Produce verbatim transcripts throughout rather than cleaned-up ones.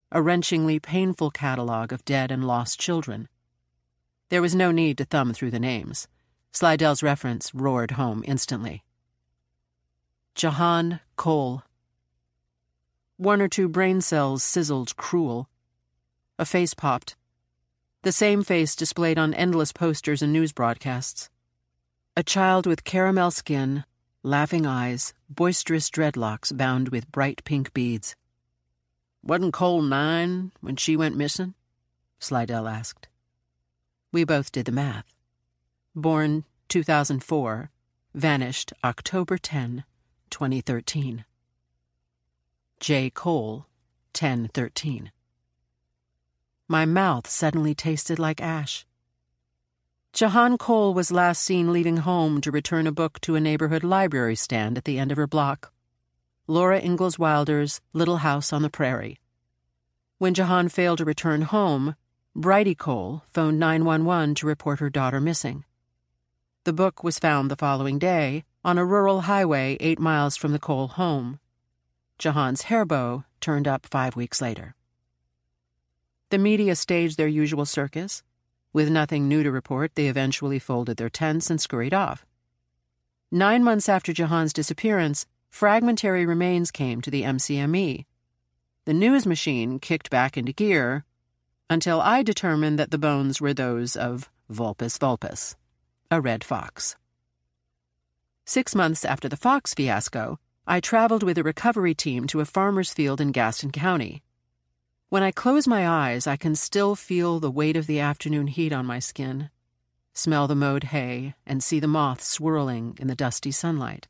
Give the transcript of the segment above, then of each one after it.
a wrenchingly painful catalog of dead and lost children. There was no need to thumb through the names. Slidell's reference roared home instantly. Jahan Cole. One or two brain cells sizzled cruel. A face popped. The same face displayed on endless posters and news broadcasts. A child with caramel skin, laughing eyes, boisterous dreadlocks bound with bright pink beads. "Wasn't Cole nine when she went missing?" Slidell asked. We both did the math. Born two thousand four, vanished October tenth, twenty thirteen. J. Cole, ten thirteen. My mouth suddenly tasted like ash. Jahan Cole was last seen leaving home to return a book to a neighborhood library stand at the end of her block. Laura Ingalls Wilder's Little House on the Prairie. When Jahan failed to return home, Bridie Cole phoned nine one one to report her daughter missing. The book was found the following day on a rural highway eight miles from the Cole home. Jahan's hairbow turned up five weeks later. The media staged their usual circus. With nothing new to report, they eventually folded their tents and scurried off. Nine months after Jahan's disappearance, fragmentary remains came to the M C M E. The news machine kicked back into gear until I determined that the bones were those of Vulpes vulpes, a red fox. Six months after the fox fiasco, I traveled with a recovery team to a farmer's field in Gaston County. When I close my eyes, I can still feel the weight of the afternoon heat on my skin, smell the mowed hay, and see the moths swirling in the dusty sunlight.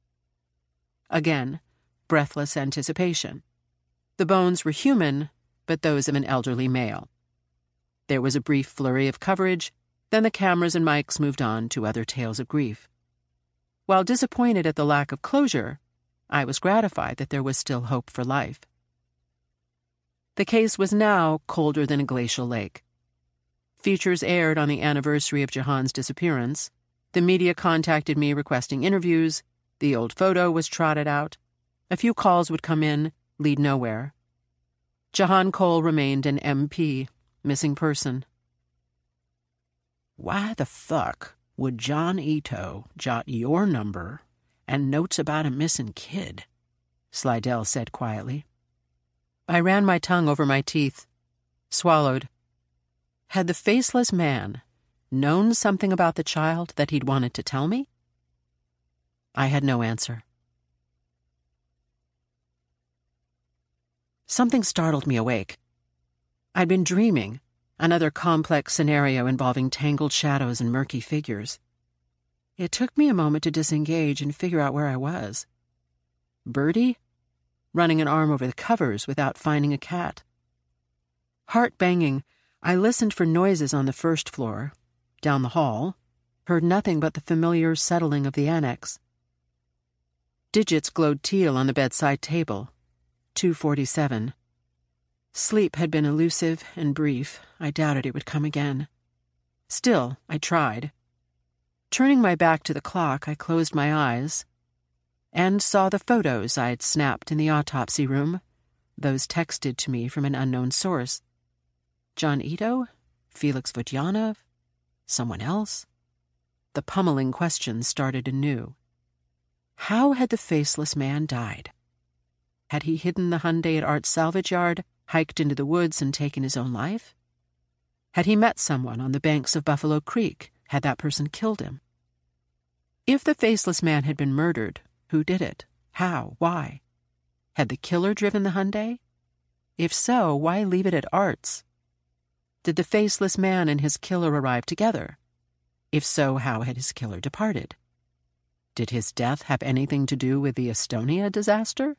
Again, breathless anticipation. The bones were human, but those of an elderly male. There was a brief flurry of coverage, then the cameras and mics moved on to other tales of grief. While disappointed at the lack of closure, I was gratified that there was still hope for life. The case was now colder than a glacial lake. Features aired on the anniversary of Jahan's disappearance. The media contacted me requesting interviews. The old photo was trotted out. A few calls would come in, lead nowhere. Jahan Cole remained an M P, missing person. "Why the fuck would John Ito jot your number and notes about a missing kid?" Slidell said quietly. I ran my tongue over my teeth, swallowed. Had the faceless man known something about the child that he'd wanted to tell me? I had no answer. Something startled me awake. I'd been dreaming, another complex scenario involving tangled shadows and murky figures. It took me a moment to disengage and figure out where I was. Birdie? Running an arm over the covers without finding a cat. Heart banging, I listened for noises on the first floor, down the hall, heard nothing but the familiar settling of the annex. Digits glowed teal on the bedside table. two forty-seven. Sleep had been elusive and brief. I doubted it would come again. Still, I tried. Turning my back to the clock, I closed my eyes and saw the photos I'd snapped in the autopsy room, those texted to me from an unknown source. John Ito? Felix Vodyanov? Someone else? The pummeling questions started anew. How had the faceless man died? Had he hidden the Hyundai at Art's salvage yard, hiked into the woods, and taken his own life? Had he met someone on the banks of Buffalo Creek? Had that person killed him? If the faceless man had been murdered, who did it? How? Why? Had the killer driven the Hyundai? If so, why leave it at Art's? Did the faceless man and his killer arrive together? If so, how had his killer departed? Did his death have anything to do with the Estonia disaster?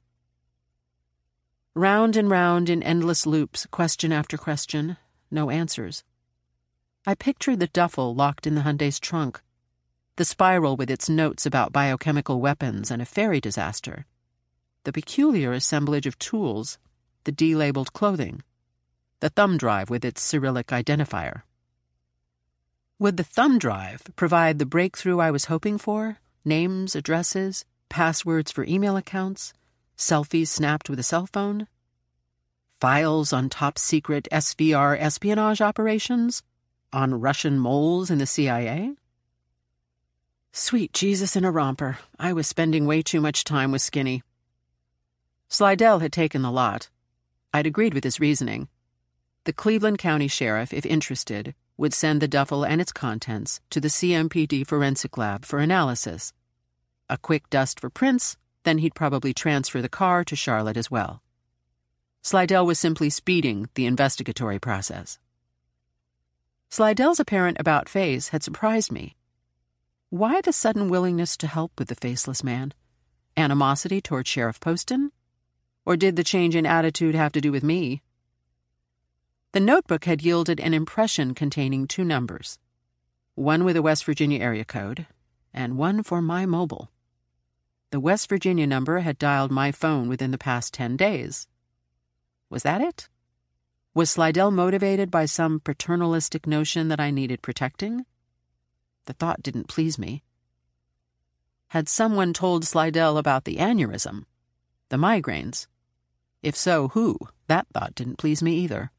Round and round in endless loops, question after question, no answers. I pictured the duffel locked in the Hyundai's trunk, the spiral with its notes about biochemical weapons and a ferry disaster, the peculiar assemblage of tools, the delabeled clothing, the thumb drive with its Cyrillic identifier. Would the thumb drive provide the breakthrough I was hoping for? Names, addresses, passwords for email accounts, selfies snapped with a cell phone? Files on top-secret S V R espionage operations? On Russian moles in the C I A? Sweet Jesus in a romper, I was spending way too much time with Skinny. Slidell had taken the lot. I'd agreed with his reasoning. The Cleveland County Sheriff, if interested, would send the duffel and its contents to the C M P D forensic lab for analysis. A quick dust for prints, then he'd probably transfer the car to Charlotte as well. Slidell was simply speeding the investigatory process. Slidell's apparent about-face had surprised me. Why the sudden willingness to help with the faceless man? Animosity toward Sheriff Poston? Or did the change in attitude have to do with me? The notebook had yielded an impression containing two numbers, one with a West Virginia area code, and one for my mobile. The West Virginia number had dialed my phone within the past ten days. Was that it? Was Slidell motivated by some paternalistic notion that I needed protecting? The thought didn't please me. Had someone told Slidell about the aneurysm? The migraines? If so, who? That thought didn't please me either.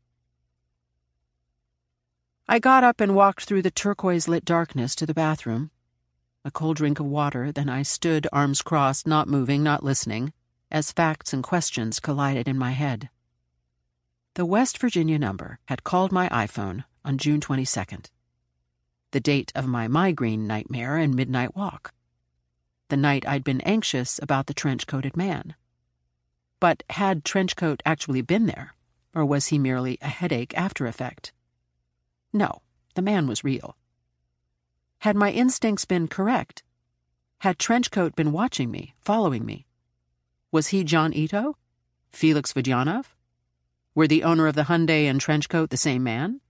I got up and walked through the turquoise-lit darkness to the bathroom. A cold drink of water, then I stood, arms crossed, not moving, not listening, as facts and questions collided in my head. The West Virginia number had called my iPhone on June twenty-second. The date of my migraine nightmare and midnight walk. The night I'd been anxious about the trench-coated man. But had Trenchcoat actually been there, or was he merely a headache after effect? No, the man was real. Had my instincts been correct? Had Trenchcoat been watching me, following me? Was he John Ito? Felix Vadyanov? Were the owner of the Hyundai and Trenchcoat the same man?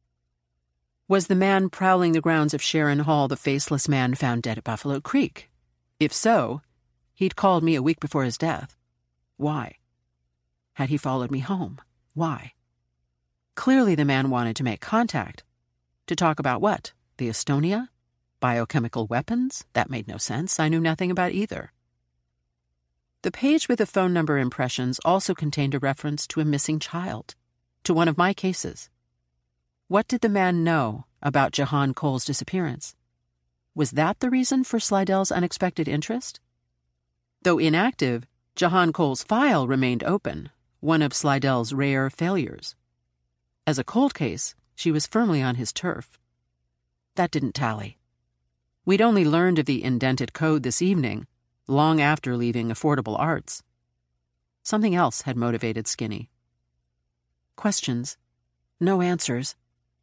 Was the man prowling the grounds of Sharon Hall the faceless man found dead at Buffalo Creek? If so, he'd called me a week before his death. Why? Had he followed me home? Why? Clearly the man wanted to make contact. To talk about what? The Estonia? Biochemical weapons? That made no sense. I knew nothing about either. The page with the phone number impressions also contained a reference to a missing child, to one of my cases. What did the man know about Jahan Cole's disappearance? Was that the reason for Slidell's unexpected interest? Though inactive, Jahan Cole's file remained open, one of Slidell's rare failures. As a cold case, she was firmly on his turf. That didn't tally. We'd only learned of the indented code this evening, long after leaving Affordable Arts. Something else had motivated Skinny. Questions. No answers.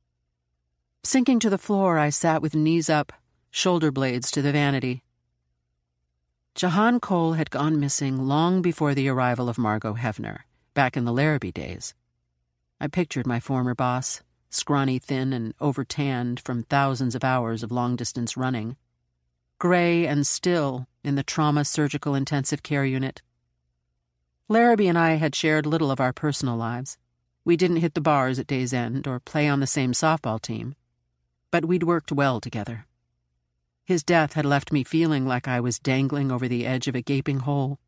Sinking to the floor, I sat with knees up, shoulder blades to the vanity. Jahan Cole had gone missing long before the arrival of Margot Hefner, back in the Larrabee days. I pictured my former boss, scrawny, thin, and over-tanned from thousands of hours of long-distance running, gray and still in the trauma surgical intensive care unit. Larrabee and I had shared little of our personal lives. We didn't hit the bars at day's end or play on the same softball team, but we'd worked well together. His death had left me feeling like I was dangling over the edge of a gaping hole.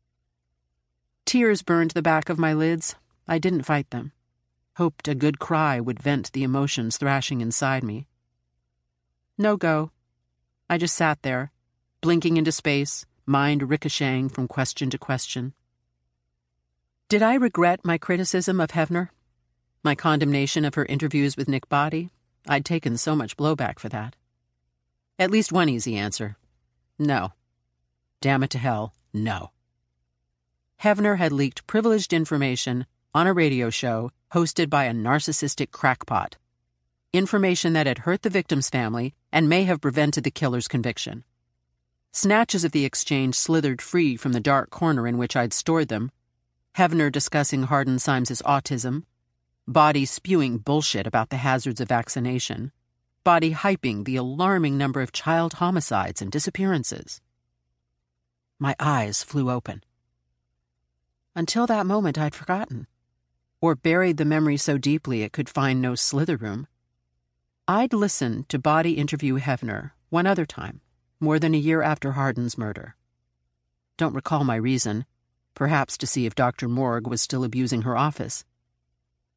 Tears burned the back of my lids. I didn't fight them. Hoped a good cry would vent the emotions thrashing inside me. No go. I just sat there, blinking into space, mind ricocheting from question to question. Did I regret my criticism of Hefner? My condemnation of her interviews with Nick Body? I'd taken so much blowback for that. At least one easy answer. No. Damn it to hell, no. Hefner had leaked privileged information on a radio show hosted by a narcissistic crackpot. Information that had hurt the victim's family and may have prevented the killer's conviction. Snatches of the exchange slithered free from the dark corner in which I'd stored them. Hefner discussing Hardin Symes's autism. Body spewing bullshit about the hazards of vaccination. Body hyping the alarming number of child homicides and disappearances. My eyes flew open. Until that moment, I'd forgotten, or buried the memory so deeply it could find no slither room. I'd listened to Body interview Hefner one other time, more than a year after Hardin's murder. Don't recall my reason, perhaps to see if Doctor Morgue was still abusing her office,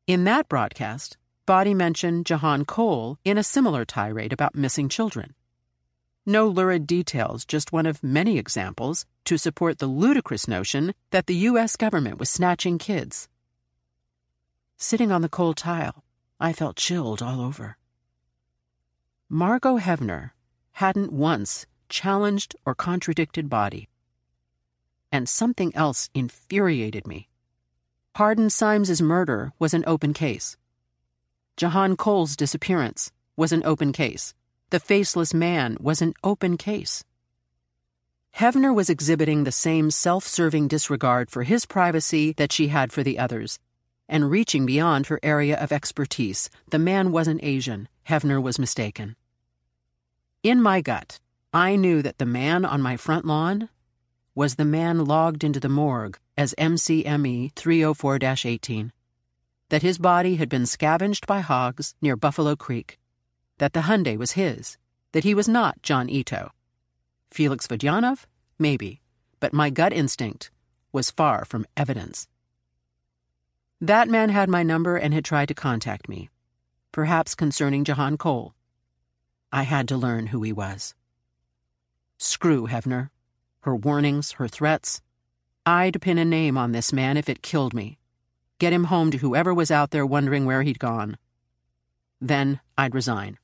In that broadcast, Body mentioned Jahan Cole in a similar tirade about missing children. No lurid details, just one of many examples to support the ludicrous notion that the U S government was snatching kids. Sitting on the cold tile, I felt chilled all over. Margot Heavner hadn't once challenged or contradicted Body. And something else infuriated me. Hardin Symes's murder was an open case. Jahan Cole's disappearance was an open case. The faceless man was an open case. Heavner was exhibiting the same self-serving disregard for his privacy that she had for the others, and reaching beyond her area of expertise. The man wasn't Asian. Heavner was mistaken. In my gut, I knew that the man on my front lawn was the man logged into the morgue as M C M E three oh four dash eighteen, that his body had been scavenged by hogs near Buffalo Creek, that the Hyundai was his, that he was not John Ito. Felix Vodyanov? Maybe, but my gut instinct was far from evidence. That man had my number and had tried to contact me, perhaps concerning Jahan Cole. I had to learn who he was. Screw Heavner, her warnings, her threats. I'd pin a name on this man if it killed me. Get him home to whoever was out there wondering where he'd gone. Then I'd resign.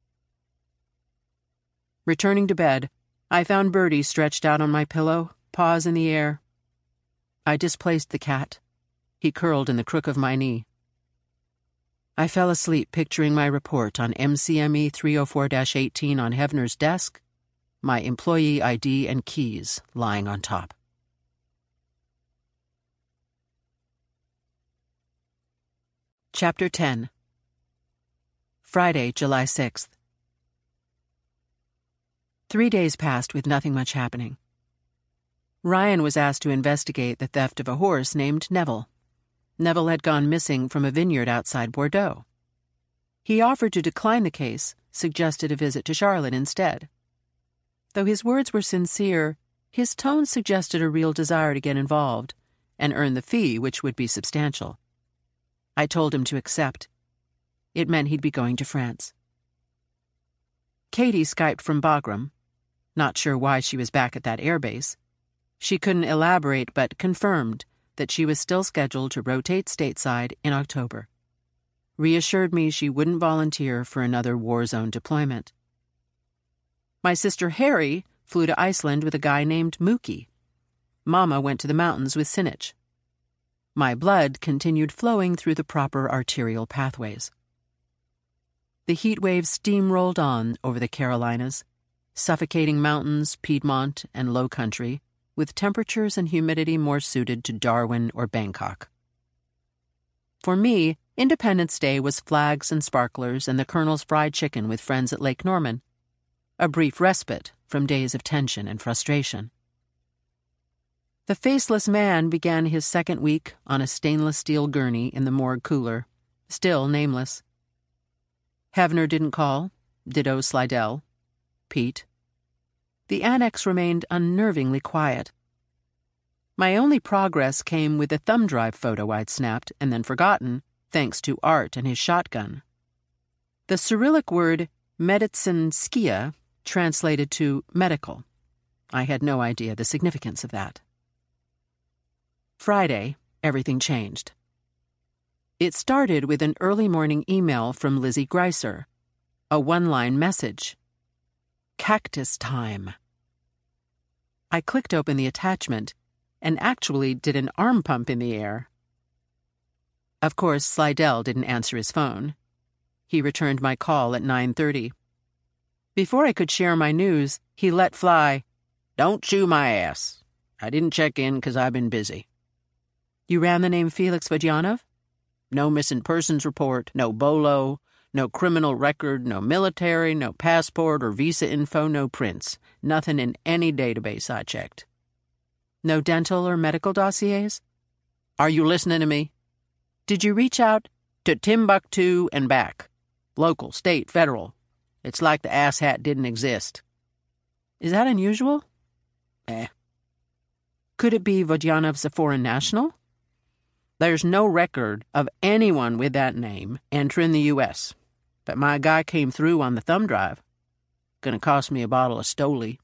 Returning to bed, I found Birdie stretched out on my pillow, paws in the air. I displaced the cat. He curled in the crook of my knee. I fell asleep picturing my report on M C M E three oh four dash eighteen on Heavner's desk, my employee I D and keys lying on top. Chapter ten. Friday, July sixth. Three days passed with nothing much happening. Ryan was asked to investigate the theft of a horse named Neville. Neville had gone missing from a vineyard outside Bordeaux. He offered to decline the case, suggested a visit to Charlotte instead. Though his words were sincere, his tone suggested a real desire to get involved and earn the fee, which would be substantial. I told him to accept. It meant he'd be going to France. Katie Skyped from Bagram. Not sure why she was back at that airbase. She couldn't elaborate, but confirmed that she was still scheduled to rotate stateside in October. Reassured me she wouldn't volunteer for another war zone deployment. My sister Harry flew to Iceland with a guy named Mookie. Mama went to the mountains with Sinich. My blood continued flowing through the proper arterial pathways. The heat wave steamrolled on over the Carolinas, suffocating mountains, Piedmont, and low country, with temperatures and humidity more suited to Darwin or Bangkok. For me, Independence Day was flags and sparklers and the Colonel's fried chicken with friends at Lake Norman, a brief respite from days of tension and frustration. The faceless man began his second week on a stainless steel gurney in the morgue cooler, still nameless. Heavner didn't call, ditto Slidell, Pete. The annex remained unnervingly quiet. My only progress came with the thumb drive photo I'd snapped and then forgotten, thanks to Art and his shotgun. The Cyrillic word meditsinskaya translated to medical. I had no idea the significance of that. Friday, everything changed. It started with an early morning email from Lizzie Greiser, a one-line message. Cactus time. I clicked open the attachment and actually did an arm pump in the air. Of course, Slidell didn't answer his phone. He returned my call at nine thirty. Before I could share my news, he let fly, "Don't chew my ass. I didn't check in because I've been busy." You ran the name Felix Vodyanov? No missing persons report, no bolo, no criminal record, no military, no passport or visa info, no prints. Nothing in any database I checked. No dental or medical dossiers? Are you listening to me? Did you reach out to Timbuktu and back? Local, state, federal. It's like the asshat didn't exist. Is that unusual? Eh. Could it be Vodyanov's a foreign national? There's no record of anyone with that name entering the U S, but my guy came through on the thumb drive. Gonna cost me a bottle of Stoli."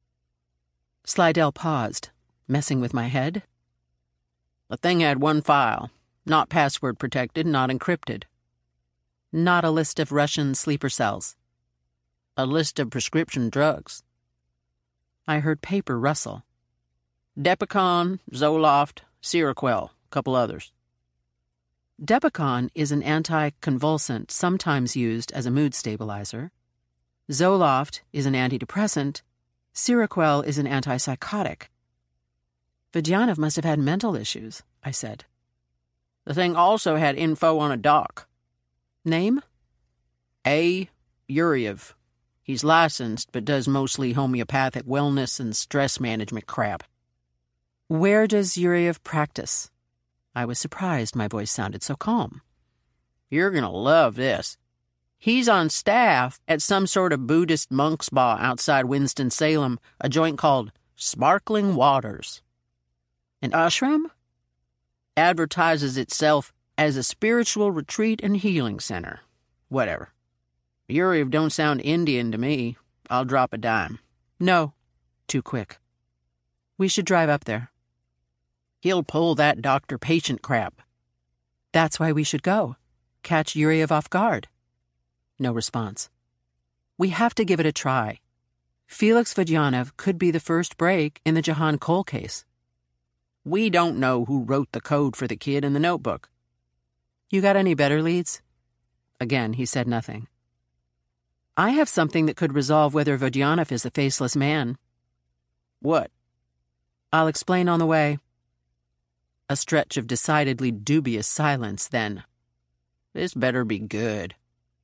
Slidell paused, messing with my head. "The thing had one file, not password protected, not encrypted. Not a list of Russian sleeper cells. A list of prescription drugs." I heard paper rustle. "Depicon, Zoloft, Seroquel, couple others." Depicon is an anticonvulsant sometimes used as a mood stabilizer. Zoloft is an antidepressant. Seroquel is an antipsychotic. Vidyanov must have had mental issues, I said. "The thing also had info on a doc." "Name?" A. Yuriev. He's licensed, but does mostly homeopathic wellness and stress management crap." "Where does Yuriev practice?" I was surprised my voice sounded so calm. "You're gonna love this. He's on staff at some sort of Buddhist monk spa outside Winston-Salem, a joint called Sparkling Waters." "An ashram?" "Advertises itself as a spiritual retreat and healing center. Whatever. Yuriev don't sound Indian to me. I'll drop a dime." "No." Too quick. "We should drive up there." "He'll pull that doctor-patient crap." "That's why we should go. Catch Yuriev off guard." No response. "We have to give it a try. Felix Vidyanov could be the first break in the Jahan Cole case." "We don't know who wrote the code for the kid in the notebook." "You got any better leads?" Again, he said nothing. "I have something that could resolve whether Vidyanov is the faceless man." "What?" "I'll explain on the way." A stretch of decidedly dubious silence, then. "This better be good."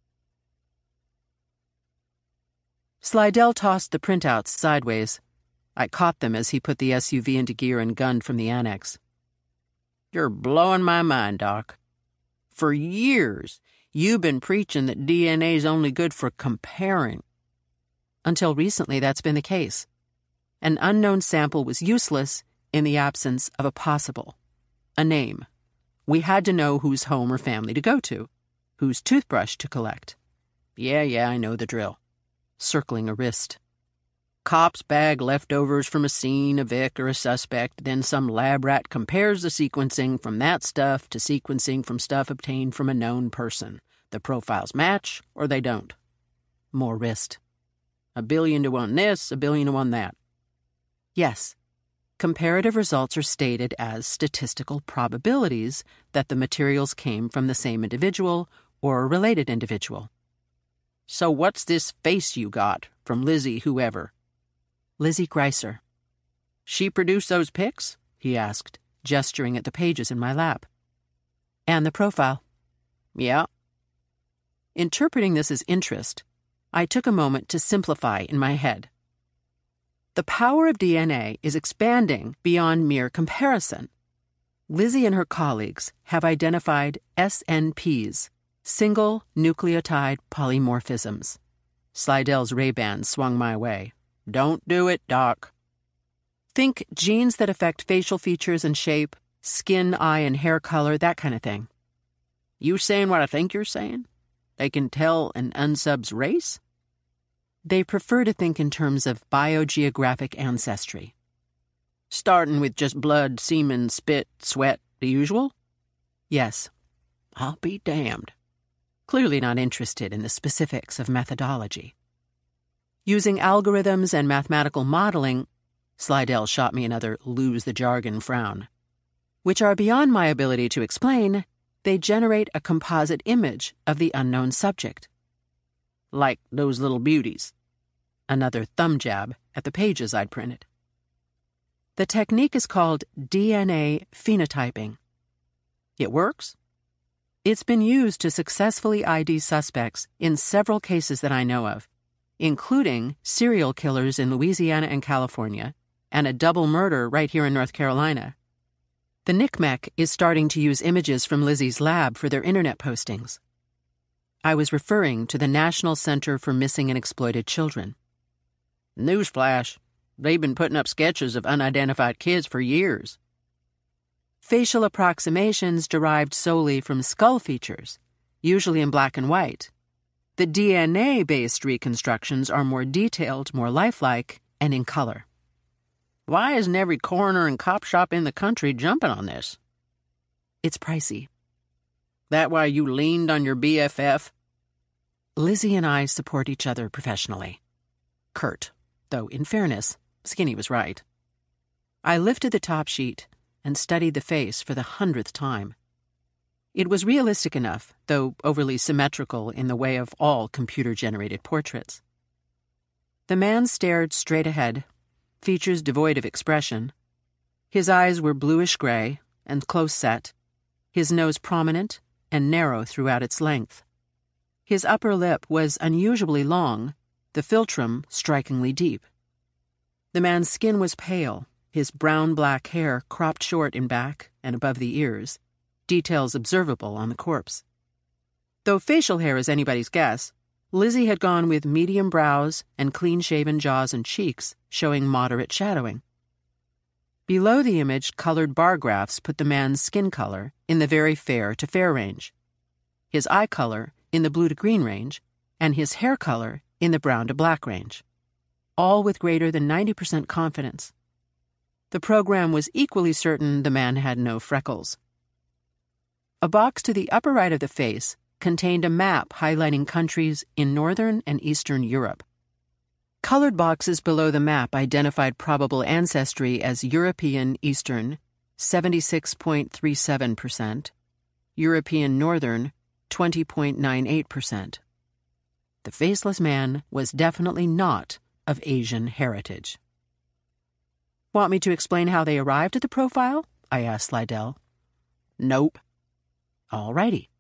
Slidell tossed the printouts sideways. I caught them as he put the S U V into gear and gunned from the annex. "You're blowing my mind, Doc. For years, you've been preaching that D N A's only good for comparing." Until recently, that's been the case. An unknown sample was useless in the absence of a possible. A name. We had to know whose home or family to go to, whose toothbrush to collect. Yeah, yeah, I know the drill. Circling a wrist. Cops bag leftovers from a scene, a Vic, or a suspect, then some lab rat compares the sequencing from that stuff to sequencing from stuff obtained from a known person. The profiles match, or they don't. More wrist. A billion to one this, a billion to one that. Yes. Comparative results are stated as statistical probabilities that the materials came from the same individual or a related individual. "So what's this face you got from Lizzie whoever?" "Lizzie Greiser." "She produced those pics?" he asked, gesturing at the pages in my lap. "And the profile." "Yeah." Interpreting this as interest, I took a moment to simplify in my head. The power of D N A is expanding beyond mere comparison. Lizzie and her colleagues have identified S N Ps, single nucleotide polymorphisms. Slidell's Ray-Ban swung my way. "Don't do it, Doc." Think genes that affect facial features and shape, skin, eye, and hair color, that kind of thing. "You saying what I think you're saying? They can tell an unsub's race?" They prefer to think in terms of biogeographic ancestry. "Starting with just blood, semen, spit, sweat, the usual?" "Yes." "I'll be damned." Clearly not interested in the specifics of methodology. Using algorithms and mathematical modeling, Slidell shot me another lose-the-jargon frown, which are beyond my ability to explain, they generate a composite image of the unknown subject. "Like those little beauties." Another thumb jab at the pages I'd printed. The technique is called D N A phenotyping. It works. It's been used to successfully I D suspects in several cases that I know of, including serial killers in Louisiana and California, and a double murder right here in North Carolina. The N C M E C is starting to use images from Lizzie's lab for their internet postings. I was referring to the National Center for Missing and Exploited Children. "Newsflash, they've been putting up sketches of unidentified kids for years." facial approximations derived solely from skull features, usually in black and white. The D N A-based reconstructions are more detailed, more lifelike, and in color. Why isn't every coroner and cop shop in the country jumping on this? It's pricey. That why you leaned on your B F F? Lizzie and I support each other professionally. Curt, though in fairness, Skinny was right. I lifted the top sheet and studied the face for the hundredth time. It was realistic enough, though overly symmetrical in the way of all computer-generated portraits. The man stared straight ahead, features devoid of expression. His eyes were bluish-gray and close-set, his nose prominent and narrow throughout its length. His upper lip was unusually long, the philtrum strikingly deep. The man's skin was pale, his brown-black hair cropped short in back and above the ears, details observable on the corpse. Though facial hair is anybody's guess, Lizzie had gone with medium brows and clean-shaven jaws and cheeks, showing moderate shadowing. Below the image, colored bar graphs put the man's skin color in the very fair to fair range, his eye color in the blue to green range, and his hair color in the brown to black range, all with greater than ninety percent confidence. The program was equally certain the man had no freckles. A box to the upper right of the face contained a map highlighting countries in Northern and Eastern Europe. Colored boxes below the map identified probable ancestry as European Eastern, seventy-six point three seven percent, European Northern, twenty point nine eight percent. The faceless man was definitely not of Asian heritage. Want me to explain how they arrived at the profile? I asked Slidell. Nope. All righty.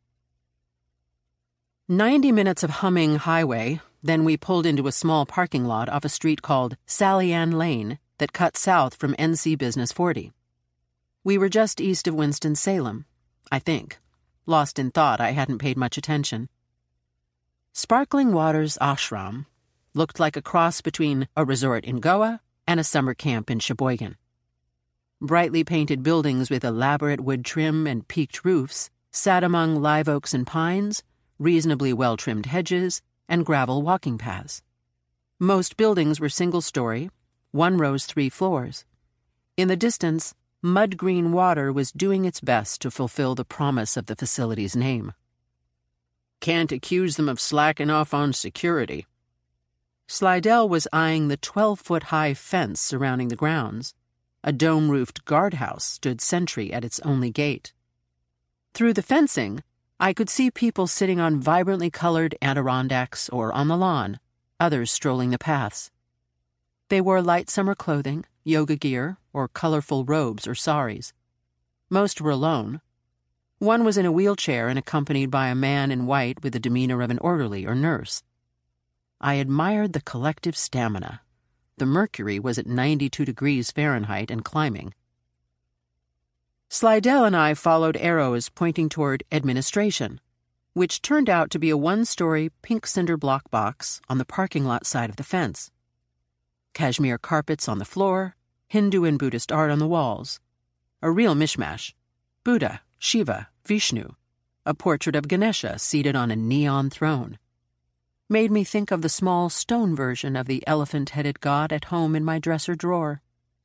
Ninety minutes of humming highway, then we pulled into a small parking lot off a street called Sally Ann Lane that cut south from N C Business forty. We were just east of Winston-Salem, I think. Lost in thought, I hadn't paid much attention. Sparkling Waters Ashram looked like a cross between a resort in Goa and a summer camp in Sheboygan. Brightly painted buildings with elaborate wood trim and peaked roofs sat among live oaks and pines, reasonably well-trimmed hedges, and gravel walking paths. Most buildings were single-story, one rose three floors. In the distance, mud-green water was doing its best to fulfill the promise of the facility's name. Can't accuse them of slacking off on security. Slidell was eyeing the twelve-foot-high fence surrounding the grounds. A dome-roofed guardhouse stood sentry at its only gate. Through the fencing, I could see people sitting on vibrantly colored Adirondacks or on the lawn, others strolling the paths. They wore light summer clothing, yoga gear, or colorful robes or saris. Most were alone. One was in a wheelchair and accompanied by a man in white with the demeanor of an orderly or nurse. I admired the collective stamina. The mercury was at ninety-two degrees Fahrenheit and climbing. Slidell and I followed arrows pointing toward administration, which turned out to be a one-story pink cinder block box on the parking lot side of the fence. Cashmere carpets on the floor, Hindu and Buddhist art on the walls. A real mishmash. Buddha, Shiva, Vishnu, a portrait of Ganesha seated on a neon throne. Made me think of the small stone version of the elephant-headed god at home in my dresser drawer.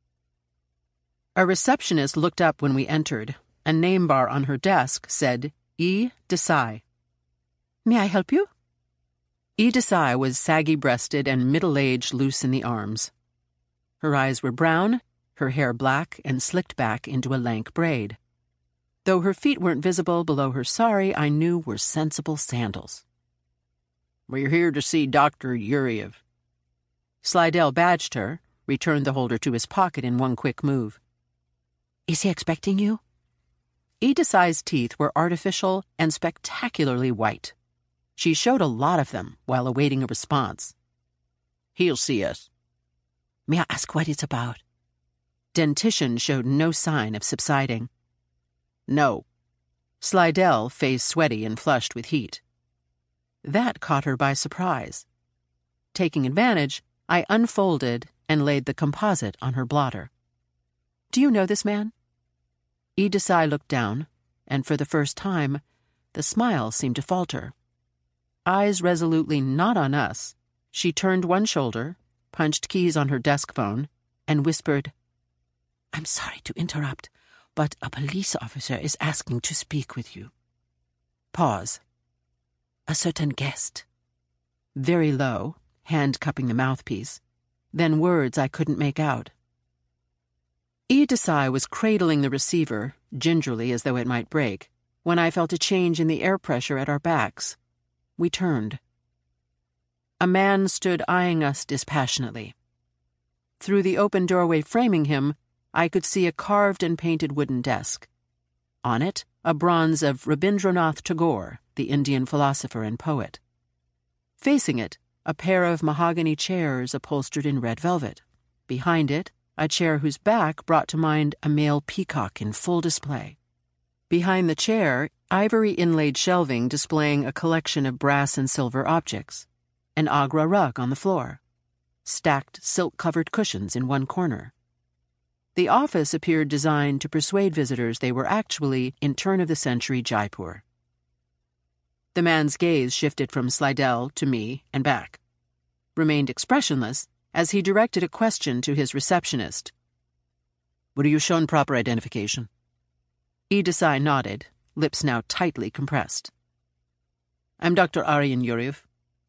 A receptionist looked up when we entered. A name bar on her desk said, E. Desai. May I help you? E. Desai was saggy-breasted and middle-aged, loose in the arms. Her eyes were brown, her hair black and slicked back into a lank braid. Though her feet weren't visible below her sari, I knew were sensible sandals. We're here to see Doctor Yuriev. Slidell badged her, returned the holder to his pocket in one quick move. Is he expecting you? E. Desai's teeth were artificial and spectacularly white. She showed a lot of them while awaiting a response. He'll see us. May I ask what it's about? Dentition showed no sign of subsiding. No. Slidell, face sweaty and flushed with heat. That caught her by surprise. Taking advantage, I unfolded and laid the composite on her blotter. Do you know this man? E. Desai looked down, and for the first time, the smile seemed to falter. Eyes resolutely not on us, she turned one shoulder, punched keys on her desk phone, and whispered, "I'm sorry to interrupt, but a police officer is asking to speak with you." Pause. "A certain guest." Very low, hand cupping the mouthpiece, then words I couldn't make out. E. Desai was cradling the receiver, gingerly as though it might break, when I felt a change in the air pressure at our backs. We turned. A man stood eyeing us dispassionately. Through the open doorway framing him, I could see a carved and painted wooden desk. On it, a bronze of Rabindranath Tagore, the Indian philosopher and poet. Facing it, a pair of mahogany chairs upholstered in red velvet. Behind it, a chair whose back brought to mind a male peacock in full display. Behind the chair, ivory-inlaid shelving displaying a collection of brass and silver objects. An Agra rug on the floor. Stacked silk-covered cushions in one corner. The office appeared designed to persuade visitors they were actually in turn-of-the-century Jaipur. The man's gaze shifted from Slidell to me and back. Remained expressionless as he directed a question to his receptionist. "Were you shown proper identification?" E. Desai nodded, lips now tightly compressed. "I'm Doctor Aryan Yuriev."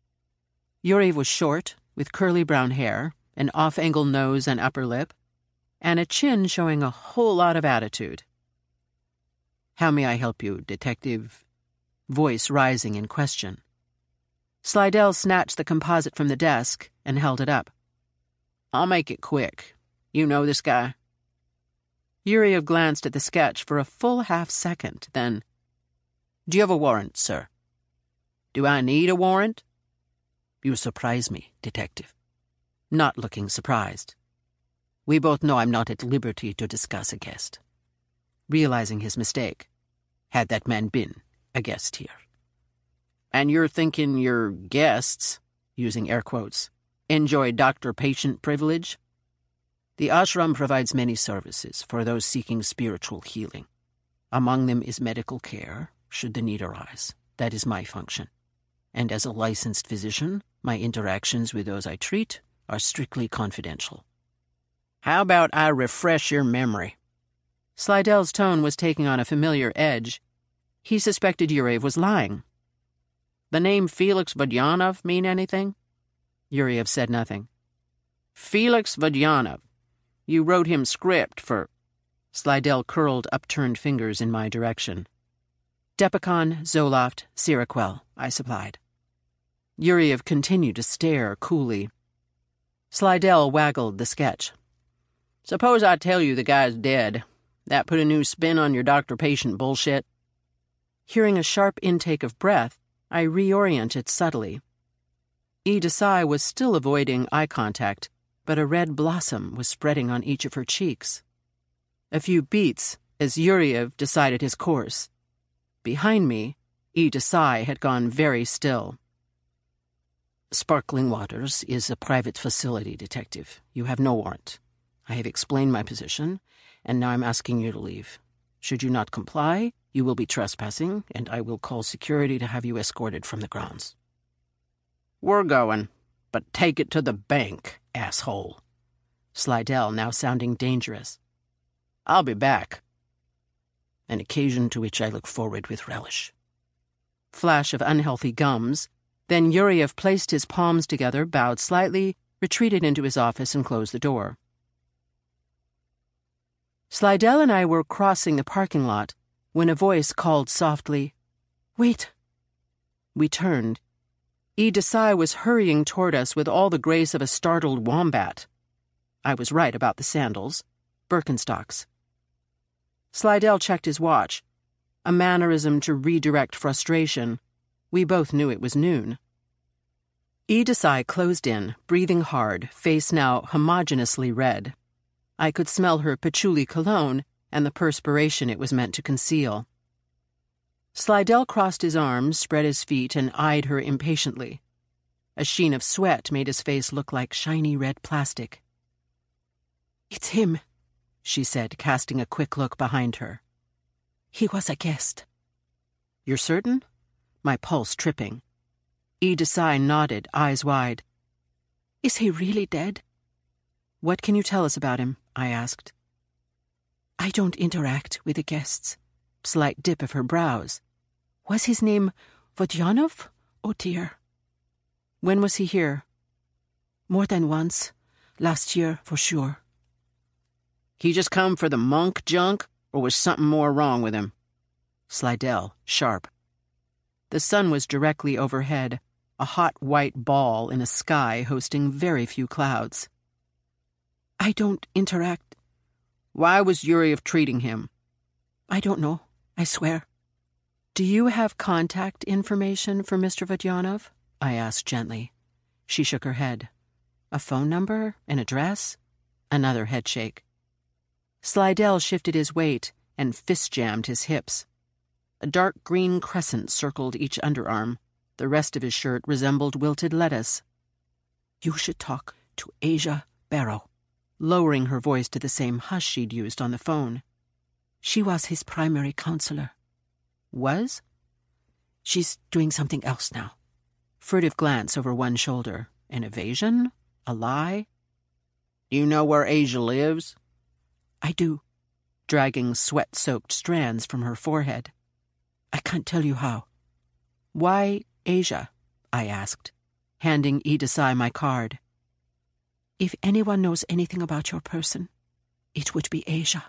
Yuriev was short, with curly brown hair, an off-angle nose and upper lip, and a chin showing a whole lot of attitude. "How may I help you, Detective?" Voice rising in question. Slidell snatched the composite from the desk and held it up. "I'll make it quick. You know this guy?" Yuriev glanced at the sketch for a full half-second, then, "Do you have a warrant, sir?" "Do I need a warrant?" "You surprise me, Detective." Not looking surprised. "We both know I'm not at liberty to discuss a guest." Realizing his mistake. Had that man been a guest here? "And you're thinking your guests," using air quotes, "enjoy doctor-patient privilege?" "The ashram provides many services for those seeking spiritual healing. Among them is medical care, should the need arise. That is my function. And as a licensed physician, my interactions with those I treat are strictly confidential." "How about I refresh your memory?" Slidell's tone was taking on a familiar edge. He suspected Yuriev was lying. "The name Felix Vodyanov mean anything?" Yuriev said nothing. "Felix Vodyanov. You wrote him script for—" Slidell curled upturned fingers in my direction. "Depicon, Zoloft, Seroquel," I supplied. Yuriev continued to stare coolly. Slidell waggled the sketch. "Suppose I tell you the guy's dead. That put a new spin on your doctor-patient bullshit?" Hearing a sharp intake of breath, I reoriented subtly. E. Desai was still avoiding eye contact, but a red blossom was spreading on each of her cheeks. A few beats as Yuriev decided his course. Behind me, E. Desai had gone very still. "Sparkling Waters is a private facility, Detective. You have no warrant. I have explained my position, and now I'm asking you to leave. Should you not comply, you will be trespassing, and I will call security to have you escorted from the grounds." "We're going, but take it to the bank, asshole." Slidell now sounding dangerous. "I'll be back." "An occasion to which I look forward with relish." Flash of unhealthy gums. Then Yuriev placed his palms together, bowed slightly, retreated into his office, and closed the door. Slidell and I were crossing the parking lot when a voice called softly, "Wait." We turned. E. Desai was hurrying toward us with all the grace of a startled wombat. I was right about the sandals. Birkenstocks. Slidell checked his watch, a mannerism to redirect frustration. We both knew it was noon. E. Desai closed in, breathing hard, face now homogeneously red. I could smell her patchouli cologne and the perspiration it was meant to conceal. Slidell crossed his arms, spread his feet, and eyed her impatiently. A sheen of sweat made his face look like shiny red plastic. "It's him," she said, casting a quick look behind her. He was a guest. You're certain? My pulse tripping. E. Desai nodded, eyes wide. Is he really dead? What can you tell us about him? I asked. I don't interact with the guests. Slight dip of her brows. Was his name Vodyanov? Oh dear. When was he here? More than once. Last year, for sure. He just come for the monk junk, or was something more wrong with him? Slidell, sharp. The sun was directly overhead, a hot white ball in a sky hosting very few clouds. I don't interact. Why was Yuriev treating him? I don't know, I swear. Do you have contact information for Mister Vodyanov? I asked gently. She shook her head. A phone number? An address? Another headshake. Slidell shifted his weight and fist-jammed his hips. A dark green crescent circled each underarm. The rest of his shirt resembled wilted lettuce. You should talk to Asia Barrow, lowering her voice to the same hush she'd used on the phone. She was his primary counselor. Was? She's doing something else now. Furtive glance over one shoulder. An evasion? A lie? Do you know where Asia lives? I do. Dragging sweat-soaked strands from her forehead. I can't tell you how. Why Asia? I asked, handing E. Desai my card. If anyone knows anything about your person, it would be Asia.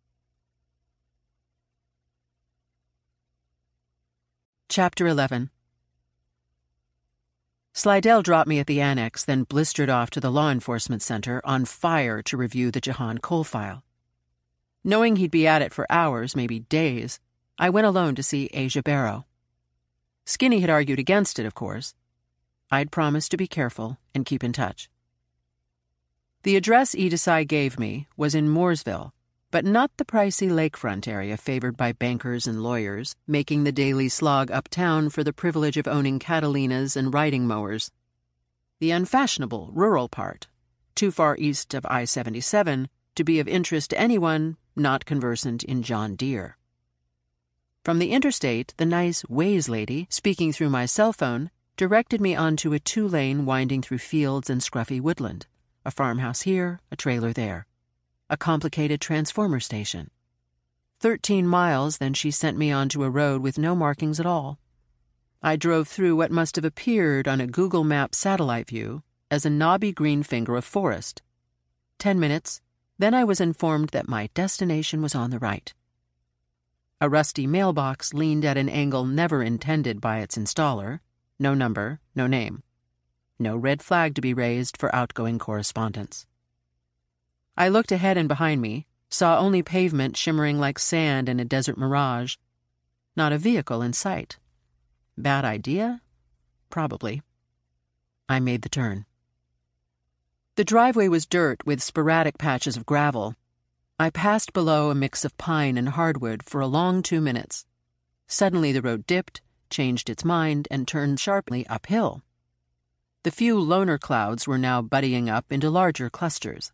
Chapter eleven. Slidell dropped me at the annex, then blistered off to the law enforcement center, on fire to review the Jahan coal file. Knowing he'd be at it for hours, maybe days, I went alone to see Asia Barrow. Skinny had argued against it, of course. I'd promised to be careful and keep in touch. The address E. Desai gave me was in Mooresville, but not the pricey lakefront area favored by bankers and lawyers, making the daily slog uptown for the privilege of owning Catalinas and riding mowers. The unfashionable rural part, too far east of I seventy-seven to be of interest to anyone not conversant in John Deere. From the interstate, the nice Waze lady, speaking through my cell phone, directed me onto a two-lane winding through fields and scruffy woodland, a farmhouse here, a trailer there. A complicated transformer station. Thirteen miles, then she sent me onto a road with no markings at all. I drove through what must have appeared on a Google Maps satellite view as a knobby green finger of forest. Ten minutes, then I was informed that my destination was on the right. A rusty mailbox leaned at an angle never intended by its installer. No number, no name. No red flag to be raised for outgoing correspondence. I looked ahead and behind me, saw only pavement shimmering like sand in a desert mirage. Not a vehicle in sight. Bad idea? Probably. I made the turn. The driveway was dirt with sporadic patches of gravel. I passed below a mix of pine and hardwood for a long two minutes. Suddenly the road dipped, changed its mind, and turned sharply uphill. The few loner clouds were now buddying up into larger clusters.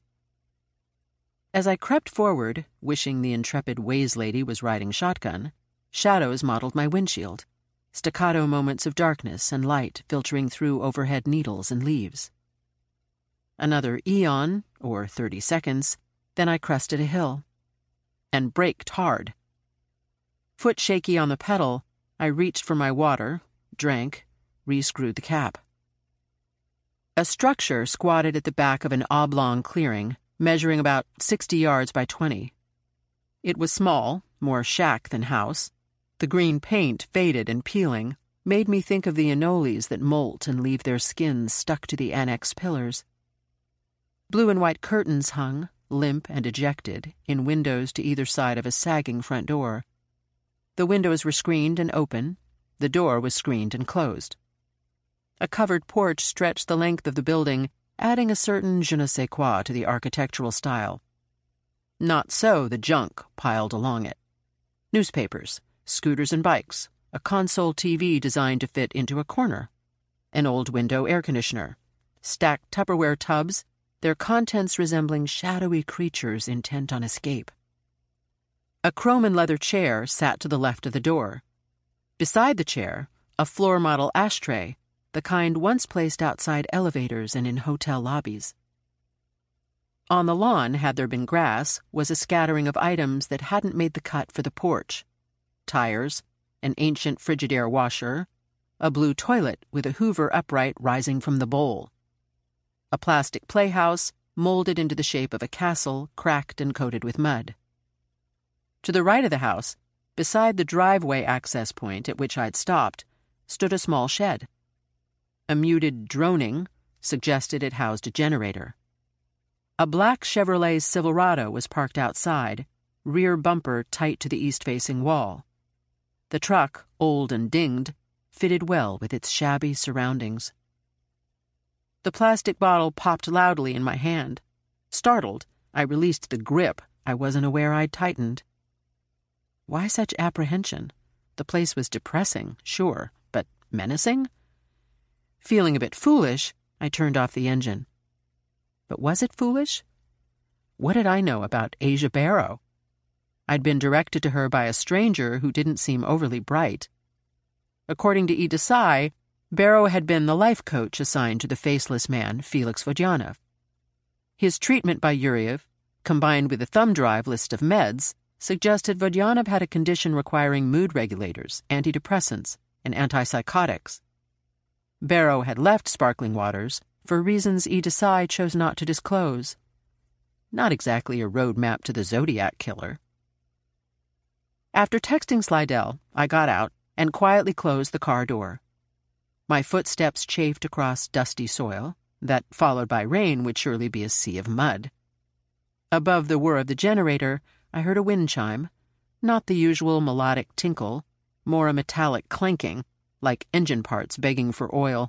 As I crept forward, wishing the intrepid Waze lady was riding shotgun, shadows mottled my windshield, staccato moments of darkness and light filtering through overhead needles and leaves. Another eon, or thirty seconds, then I crested a hill. And braked hard. Foot shaky on the pedal, I reached for my water, drank, re-screwed the cap. A structure squatted at the back of an oblong clearing, measuring about sixty yards by twenty. It was small, more shack than house. The green paint, faded and peeling, made me think of the anoles that molt and leave their skins stuck to the annex pillars. Blue and white curtains hung, limp and ejected, in windows to either side of a sagging front door. The windows were screened and open. The door was screened and closed. A covered porch stretched the length of the building, adding a certain je ne sais quoi to the architectural style. Not so the junk piled along it. Newspapers, scooters and bikes, a console T V designed to fit into a corner, an old window air conditioner, stacked Tupperware tubs, their contents resembling shadowy creatures intent on escape. A chrome and leather chair sat to the left of the door. Beside the chair, a floor model ashtray, the kind once placed outside elevators and in hotel lobbies. On the lawn, had there been grass, was a scattering of items that hadn't made the cut for the porch. Tires, an ancient Frigidaire washer, a blue toilet with a Hoover upright rising from the bowl. A plastic playhouse molded into the shape of a castle, cracked and coated with mud. To the right of the house, beside the driveway access point at which I'd stopped, stood a small shed. A muted droning suggested it housed a generator. A black Chevrolet Silverado was parked outside, rear bumper tight to the east-facing wall. The truck, old and dinged, fitted well with its shabby surroundings. The plastic bottle popped loudly in my hand. Startled, I released the grip I wasn't aware I'd tightened. Why such apprehension? The place was depressing, sure, but menacing? Feeling a bit foolish, I turned off the engine. But was it foolish? What did I know about Asia Barrow? I'd been directed to her by a stranger who didn't seem overly bright. According to Ida Tsai, Barrow had been the life coach assigned to the faceless man, Felix Vodyanov. His treatment by Yuriev, combined with a thumb drive list of meds, suggested Vodyanov had a condition requiring mood regulators, antidepressants, and antipsychotics. Barrow had left Sparkling Waters for reasons Ida Tsai chose not to disclose. Not exactly a roadmap to the Zodiac killer. After texting Slidell, I got out and quietly closed the car door. My footsteps chafed across dusty soil that, followed by rain, would surely be a sea of mud. Above the whir of the generator, I heard a wind chime, not the usual melodic tinkle, more a metallic clanking, like engine parts begging for oil.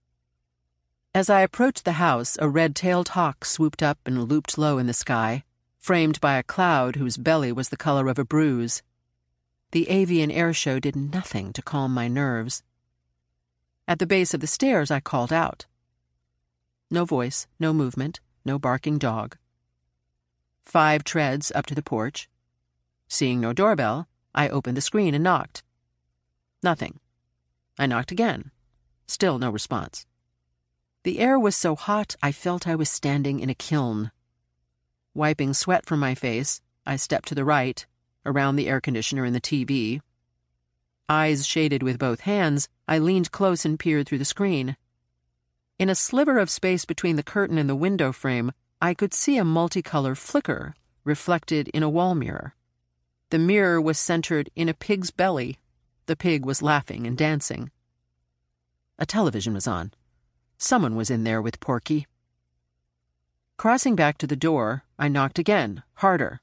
As I approached the house, a red-tailed hawk swooped up and looped low in the sky, framed by a cloud whose belly was the color of a bruise. The avian air show did nothing to calm my nerves. At the base of the stairs, I called out. No voice, no movement, no barking dog. Five treads up to the porch. Seeing no doorbell, I opened the screen and knocked. Nothing. I knocked again. Still no response. The air was so hot I felt I was standing in a kiln. Wiping sweat from my face, I stepped to the right, around the air conditioner and the T V. Eyes shaded with both hands, I leaned close and peered through the screen. In a sliver of space between the curtain and the window frame, I could see a multicolor flicker reflected in a wall mirror. The mirror was centered in a pig's belly. The pig was laughing and dancing. A television was on. Someone was in there with Porky. Crossing back to the door, I knocked again, harder.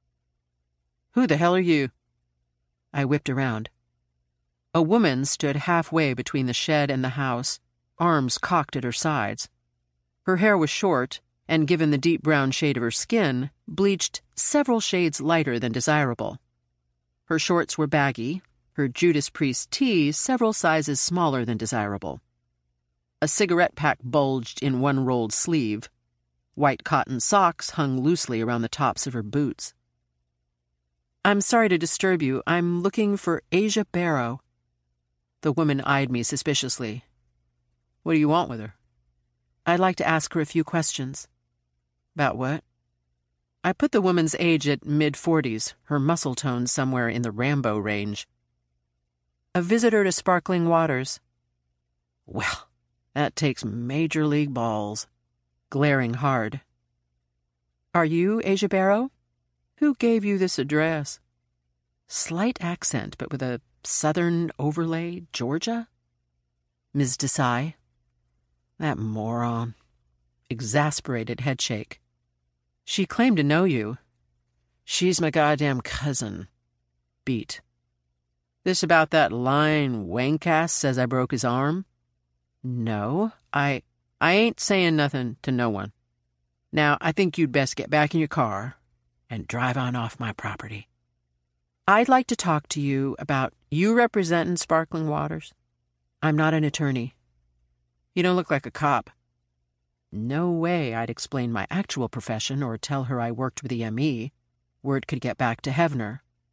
"Who the hell are you?" I whipped around. A woman stood halfway between the shed and the house, arms cocked at her sides. Her hair was short, and given the deep brown shade of her skin, bleached several shades lighter than desirable. Her shorts were baggy, her Judas Priest tee several sizes smaller than desirable. A cigarette pack bulged in one rolled sleeve. White cotton socks hung loosely around the tops of her boots. "I'm sorry to disturb you. I'm looking for Asia Barrow." The woman eyed me suspiciously. "What do you want with her?" "I'd like to ask her a few questions." "About what?" I put the woman's age at mid-forties, her muscle tone somewhere in the Rambo range. "A visitor to Sparkling Waters." "Well, that takes major league balls." Glaring hard. "Are you Asia Barrow? Who gave you this address?" Slight accent, but with a southern overlay, Georgia? "Miz Desai." That moron. Exasperated headshake. "She claimed to know you." "She's my goddamn cousin." Beat. "This about that line Wankass says I broke his arm?" "No, I... I ain't saying nothing to no one. Now, I think you'd best get back in your car and drive on off my property." "I'd like to talk to you about you representing Sparkling Waters." "I'm not an attorney." "You don't look like a cop." No way I'd explain my actual profession or tell her I worked with the M E. Word could get back to Hevner.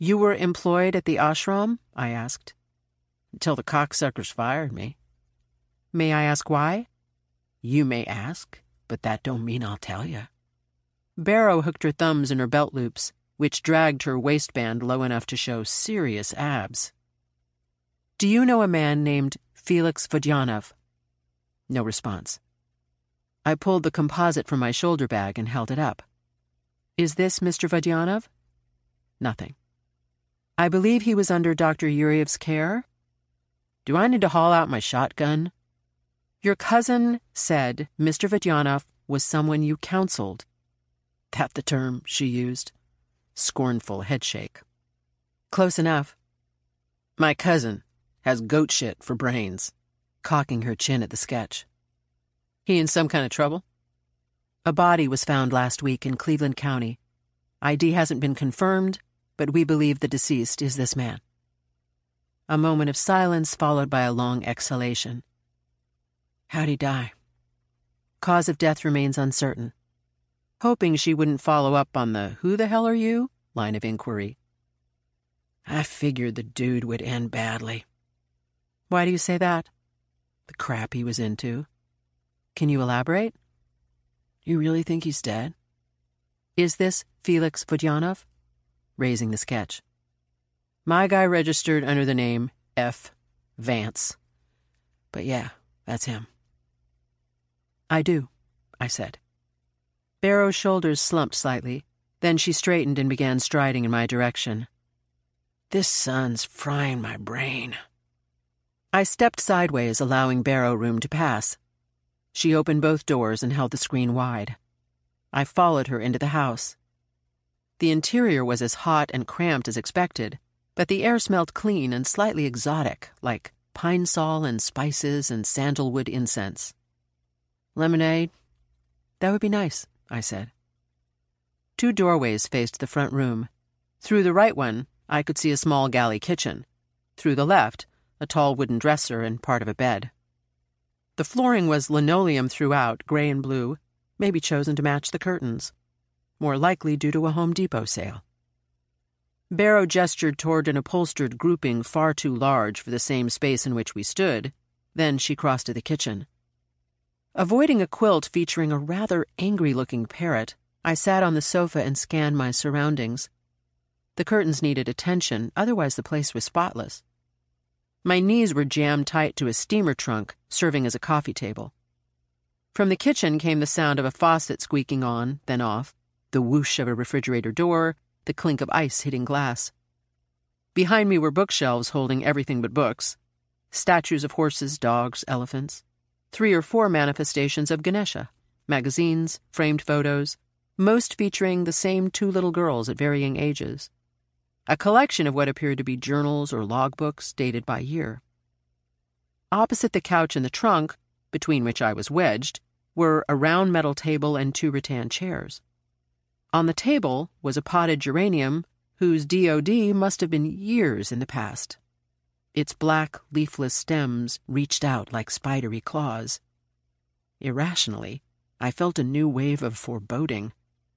You were employed at the ashram? I asked. Until the cocksuckers fired me. May I ask why? You may ask, but that don't mean I'll tell you. Barrow hooked her thumbs in her belt loops, which dragged her waistband low enough to show serious abs. Do you know a man named Felix Vodyanov? No response. I pulled the composite from my shoulder bag and held it up. Is this Mister Vodyanov? Nothing. I believe he was under Doctor Yuriev's care. Do I need to haul out my shotgun? Your cousin said Mister Vodyanov was someone you counseled. That the term she used? Scornful headshake. Close enough. My cousin has goat shit for brains, cocking her chin at the sketch. He in some kind of trouble? A body was found last week in Cleveland County. I D hasn't been confirmed, but we believe the deceased is this man. A moment of silence followed by a long exhalation. How'd he die? Cause of death remains uncertain. Hoping she wouldn't follow up on the "who the hell are you?" line of inquiry. I figured the dude would end badly. Why do you say that? The crap he was into. Can you elaborate? You really think he's dead? Is this Felix Vodyanov? Raising the sketch. My guy registered under the name F. Vance. But yeah, that's him. I do, I said. Barrow's shoulders slumped slightly. Then she straightened and began striding in my direction. This sun's frying my brain. I stepped sideways, allowing Barrow room to pass. She opened both doors and held the screen wide. I followed her into the house. The interior was as hot and cramped as expected, but the air smelled clean and slightly exotic, like pine sol and spices and sandalwood incense. Lemonade? That would be nice, I said. Two doorways faced the front room. Through the right one, I could see a small galley kitchen. Through the left, a tall wooden dresser and part of a bed. The flooring was linoleum throughout, gray and blue, maybe chosen to match the curtains. More likely due to a Home Depot sale. Barrow gestured toward an upholstered grouping far too large for the same space in which we stood. Then she crossed to the kitchen. Avoiding a quilt featuring a rather angry-looking parrot, I sat on the sofa and scanned my surroundings. The curtains needed attention, otherwise the place was spotless. My knees were jammed tight to a steamer trunk, serving as a coffee table. From the kitchen came the sound of a faucet squeaking on, then off, the whoosh of a refrigerator door, the clink of ice hitting glass. Behind me were bookshelves holding everything but books, statues of horses, dogs, elephants, three or four manifestations of Ganesha, magazines, framed photos, most featuring the same two little girls at varying ages. A collection of what appeared to be journals or logbooks dated by year. Opposite the couch and the trunk, between which I was wedged, were a round metal table and two rattan chairs. On the table was a potted geranium whose D O D must have been years in the past. Its black, leafless stems reached out like spidery claws. Irrationally, I felt a new wave of foreboding.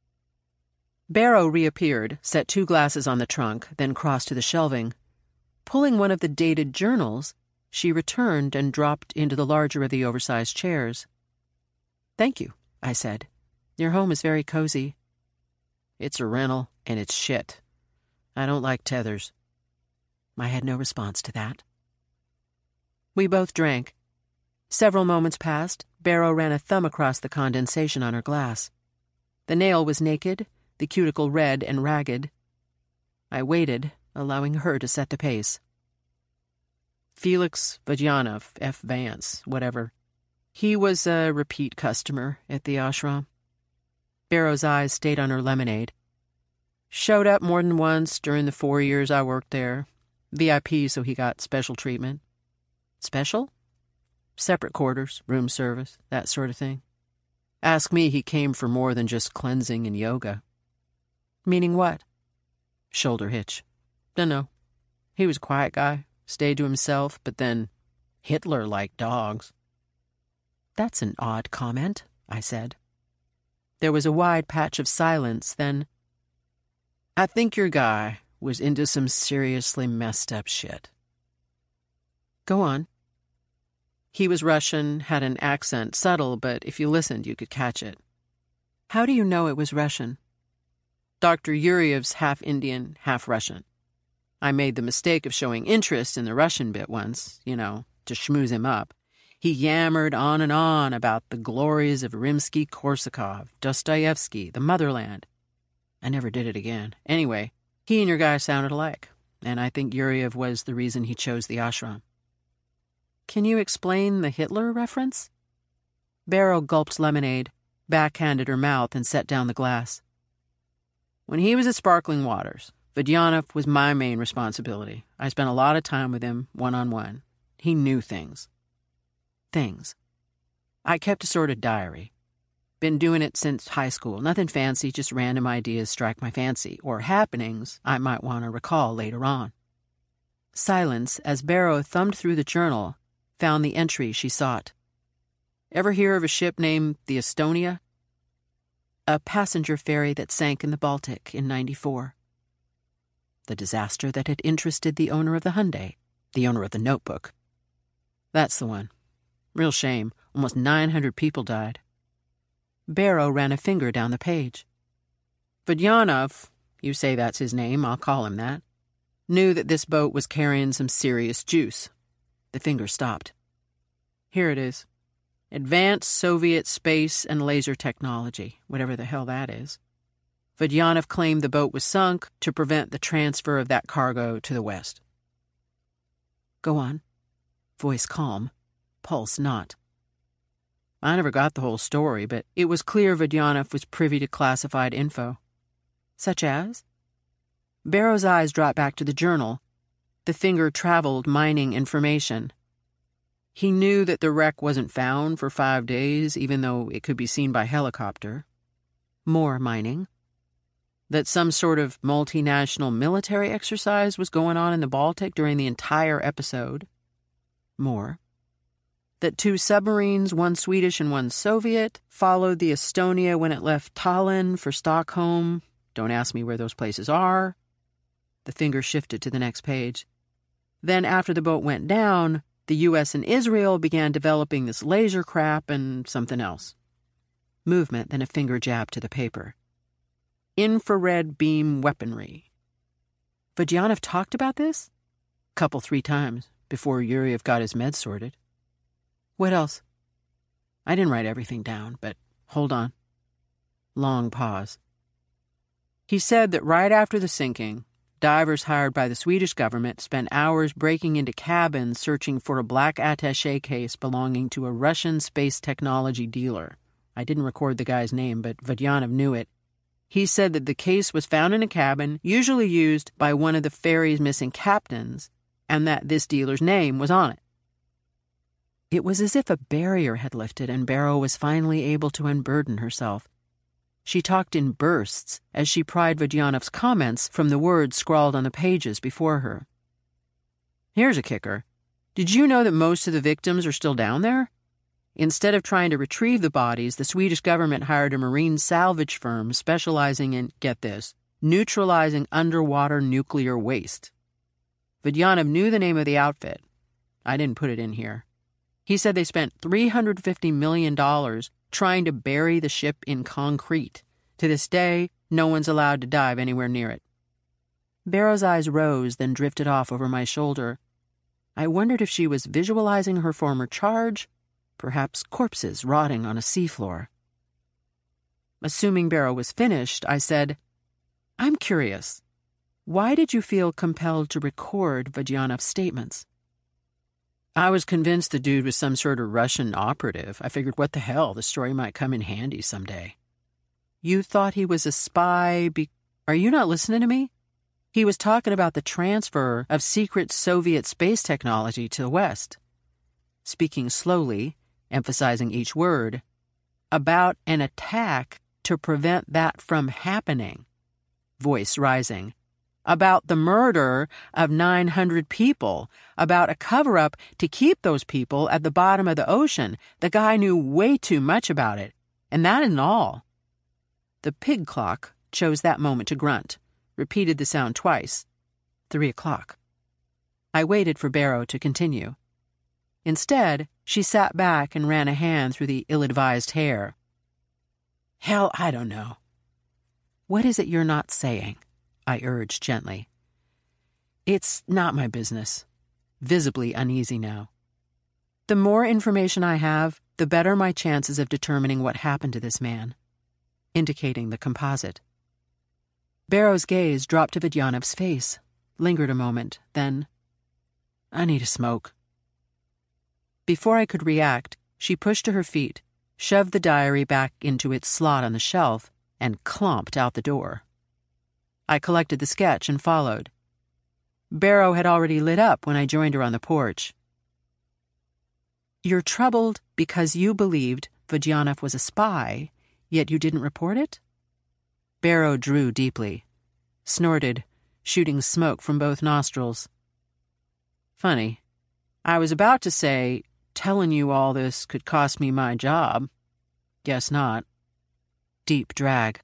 Barrow reappeared, set two glasses on the trunk, then crossed to the shelving. Pulling one of the dated journals, she returned and dropped into the larger of the oversized chairs. Thank you, I said. Your home is very cozy. It's a rental, and it's shit. I don't like tethers. I had no response to that. We both drank. Several moments passed. Barrow ran a thumb across the condensation on her glass. The nail was naked, the cuticle red and ragged. I waited, allowing her to set the pace. Felix Vodyanov, F. Vance, whatever. He was a repeat customer at the ashram. Barrow's eyes stayed on her lemonade. Showed up more than once during the four years I worked there. V I P, so he got special treatment. Special? Separate quarters, room service, that sort of thing. Ask me, he came for more than just cleansing and yoga. Meaning what? Shoulder hitch. Dunno. He was a quiet guy, stayed to himself, but then Hitler liked dogs. That's an odd comment, I said. There was a wide patch of silence, then, I think your guy was into some seriously messed up shit. Go on. He was Russian, had an accent, subtle, but if you listened, you could catch it. How do you know it was Russian? Doctor Yuriev's half Indian, half Russian. I made the mistake of showing interest in the Russian bit once, you know, to schmooze him up. He yammered on and on about the glories of Rimsky-Korsakov, Dostoevsky, the motherland. I never did it again. Anyway, he and your guy sounded alike, and I think Yuriev was the reason he chose the ashram. Can you explain the Hitler reference? Barrow gulped lemonade, backhanded her mouth, and set down the glass. When he was at Sparkling Waters, Vadyanov was my main responsibility. I spent a lot of time with him, one-on-one. He knew things. Things. I kept a sort of diary. Been doing it since high school. Nothing fancy, just random ideas strike my fancy, or happenings I might want to recall later on. Silence as Barrow thumbed through the journal, found the entry she sought. Ever hear of a ship named the Estonia? A passenger ferry that sank in the Baltic in ninety-four. The disaster that had interested the owner of the Hyundai, the owner of the notebook. That's the one. Real shame. Almost nine hundred people died. Barrow ran a finger down the page. Vadyanov, you say that's his name, I'll call him that, knew that this boat was carrying some serious juice. The finger stopped. Here it is. Advanced Soviet space and laser technology, whatever the hell that is. Vadyanov claimed the boat was sunk to prevent the transfer of that cargo to the West. Go on. Voice calm, pulse not. I never got the whole story, but it was clear Vadyanov was privy to classified info. Such as? Barrow's eyes dropped back to the journal. The finger traveled, mining information. He knew that the wreck wasn't found for five days, even though it could be seen by helicopter. More mining. That some sort of multinational military exercise was going on in the Baltic during the entire episode. More. That two submarines, one Swedish and one Soviet, followed the Estonia when it left Tallinn for Stockholm. Don't ask me where those places are. The finger shifted to the next page. Then after the boat went down, the U S and Israel began developing this laser crap and something else. Movement, then a finger jab to the paper. Infrared beam weaponry. Vadyanov talked about this? Couple, three times, before Yuriev got his meds sorted. What else? I didn't write everything down, but hold on. Long pause. He said that right after the sinking, divers hired by the Swedish government spent hours breaking into cabins searching for a black attaché case belonging to a Russian space technology dealer. I didn't record the guy's name, but Vadyanov knew it. He said that the case was found in a cabin, usually used by one of the ferry's missing captains, and that this dealer's name was on it. It was as if a barrier had lifted and Barrow was finally able to unburden herself. She talked in bursts as she pried Vadyanov's comments from the words scrawled on the pages before her. Here's a kicker. Did you know that most of the victims are still down there? Instead of trying to retrieve the bodies, the Swedish government hired a marine salvage firm specializing in, get this, neutralizing underwater nuclear waste. Vadyanov knew the name of the outfit. I didn't put it in here. He said they spent three hundred fifty million dollars trying to bury the ship in concrete. To this day, no one's allowed to dive anywhere near it. Barrow's eyes rose, then drifted off over my shoulder. I wondered if she was visualizing her former charge, perhaps corpses rotting on a seafloor. Assuming Barrow was finished, I said, I'm curious. Why did you feel compelled to record Vadyanov's statements? I was convinced the dude was some sort of Russian operative. I figured, what the hell, the story might come in handy someday. You thought he was a spy be- Are you not listening to me? He was talking about the transfer of secret Soviet space technology to the West. Speaking slowly, emphasizing each word, about an attack to prevent that from happening. Voice rising. About the murder of nine hundred people, about a cover-up to keep those people at the bottom of the ocean. The guy knew way too much about it, and that isn't all. The pig clock chose that moment to grunt, repeated the sound twice, Three o'clock. I waited for Barrow to continue. Instead, she sat back and ran a hand through the ill-advised hair. Hell, I don't know. What is it you're not saying? I urged gently. It's not my business. Visibly uneasy now. The more information I have, the better my chances of determining what happened to this man, indicating the composite. Barrow's gaze dropped to Vidyanov's face, lingered a moment, then, I need a smoke. Before I could react, she pushed to her feet, shoved the diary back into its slot on the shelf, and clomped out the door. I collected the sketch and followed. Barrow had already lit up when I joined her on the porch. You're troubled because you believed Vidyanov was a spy, yet you didn't report it? Barrow drew deeply, snorted, shooting smoke from both nostrils. Funny. I was about to say, telling you all this could cost me my job. Guess not. Deep drag.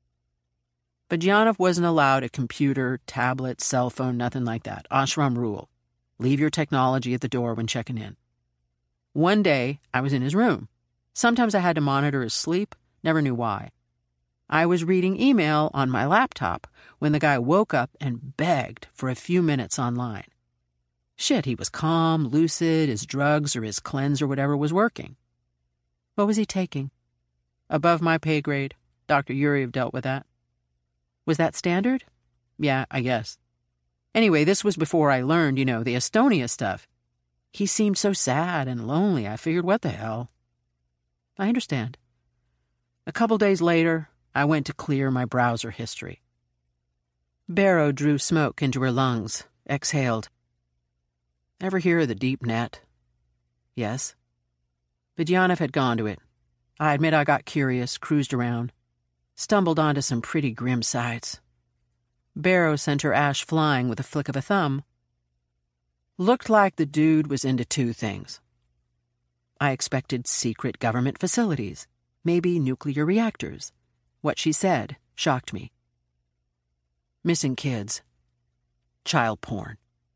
Vidyanov wasn't allowed a computer, tablet, cell phone, nothing like that. Ashram rule. Leave your technology at the door when checking in. One day, I was in his room. Sometimes I had to monitor his sleep, never knew why. I was reading email on my laptop when the guy woke up and begged for a few minutes online. Shit, he was calm, lucid, his drugs or his cleanse or whatever was working. What was he taking? Above my pay grade. Doctor Yuriev dealt with that. Was that standard? Yeah, I guess. Anyway, this was before I learned, you know, the Estonia stuff. He seemed so sad and lonely, I figured, what the hell? I understand. A couple days later, I went to clear my browser history. Barrow drew smoke into her lungs, exhaled. Ever hear of the deep net? Yes. Vidyanov had gone to it. I admit I got curious, cruised around, stumbled onto some pretty grim sights. Barrow sent her ash flying with a flick of a thumb. Looked like the dude was into two things. I expected secret government facilities, maybe nuclear reactors. What she said shocked me. Missing kids. Child porn.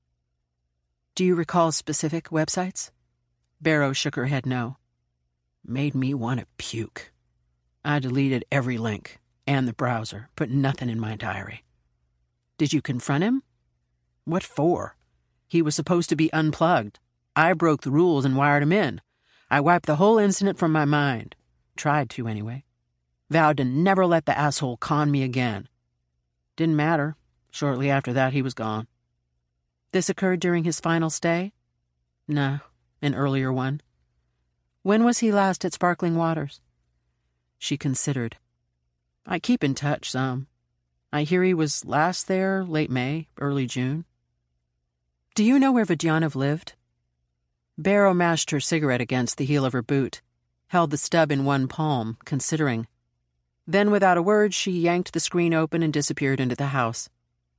Do you recall specific websites? Barrow shook her head no. Made me want to puke. I deleted every link, and the browser, put nothing in my diary. Did you confront him? What for? He was supposed to be unplugged. I broke the rules and wired him in. I wiped the whole incident from my mind. Tried to, anyway. Vowed to never let the asshole con me again. Didn't matter. Shortly after that, he was gone. This occurred during his final stay? Nah, an earlier one. When was he last at Sparkling Waters? She considered. I keep in touch some. I hear he was last there late May, early June. Do you know where Vidyanov lived? Barrow mashed her cigarette against the heel of her boot, held the stub in one palm, considering. Then, without a word, she yanked the screen open and disappeared into the house.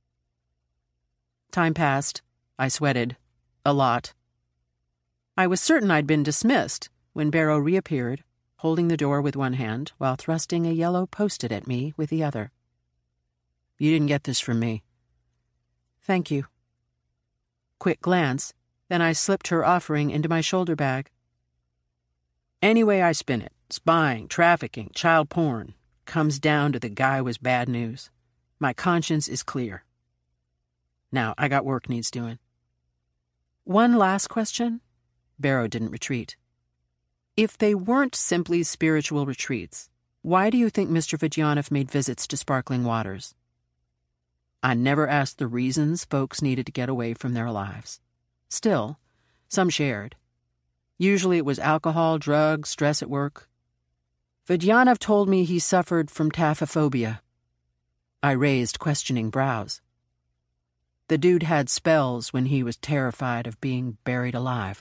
Time passed. I sweated. A lot. I was certain I'd been dismissed when Barrow reappeared, holding the door with one hand while thrusting a yellow post-it at me with the other. You didn't get this from me. Thank you. Quick glance, then I slipped her offering into my shoulder bag. Any way I spin it, spying, trafficking, child porn, comes down to the guy was bad news. My conscience is clear. Now, I got work needs doing. One last question? Barrow didn't retreat. If they weren't simply spiritual retreats, why do you think Mister Vidyanov made visits to Sparkling Waters? I never asked the reasons folks needed to get away from their lives. Still, some shared. Usually it was alcohol, drugs, stress at work. Vidyanov told me he suffered from taphophobia. I raised questioning brows. The dude had spells when he was terrified of being buried alive.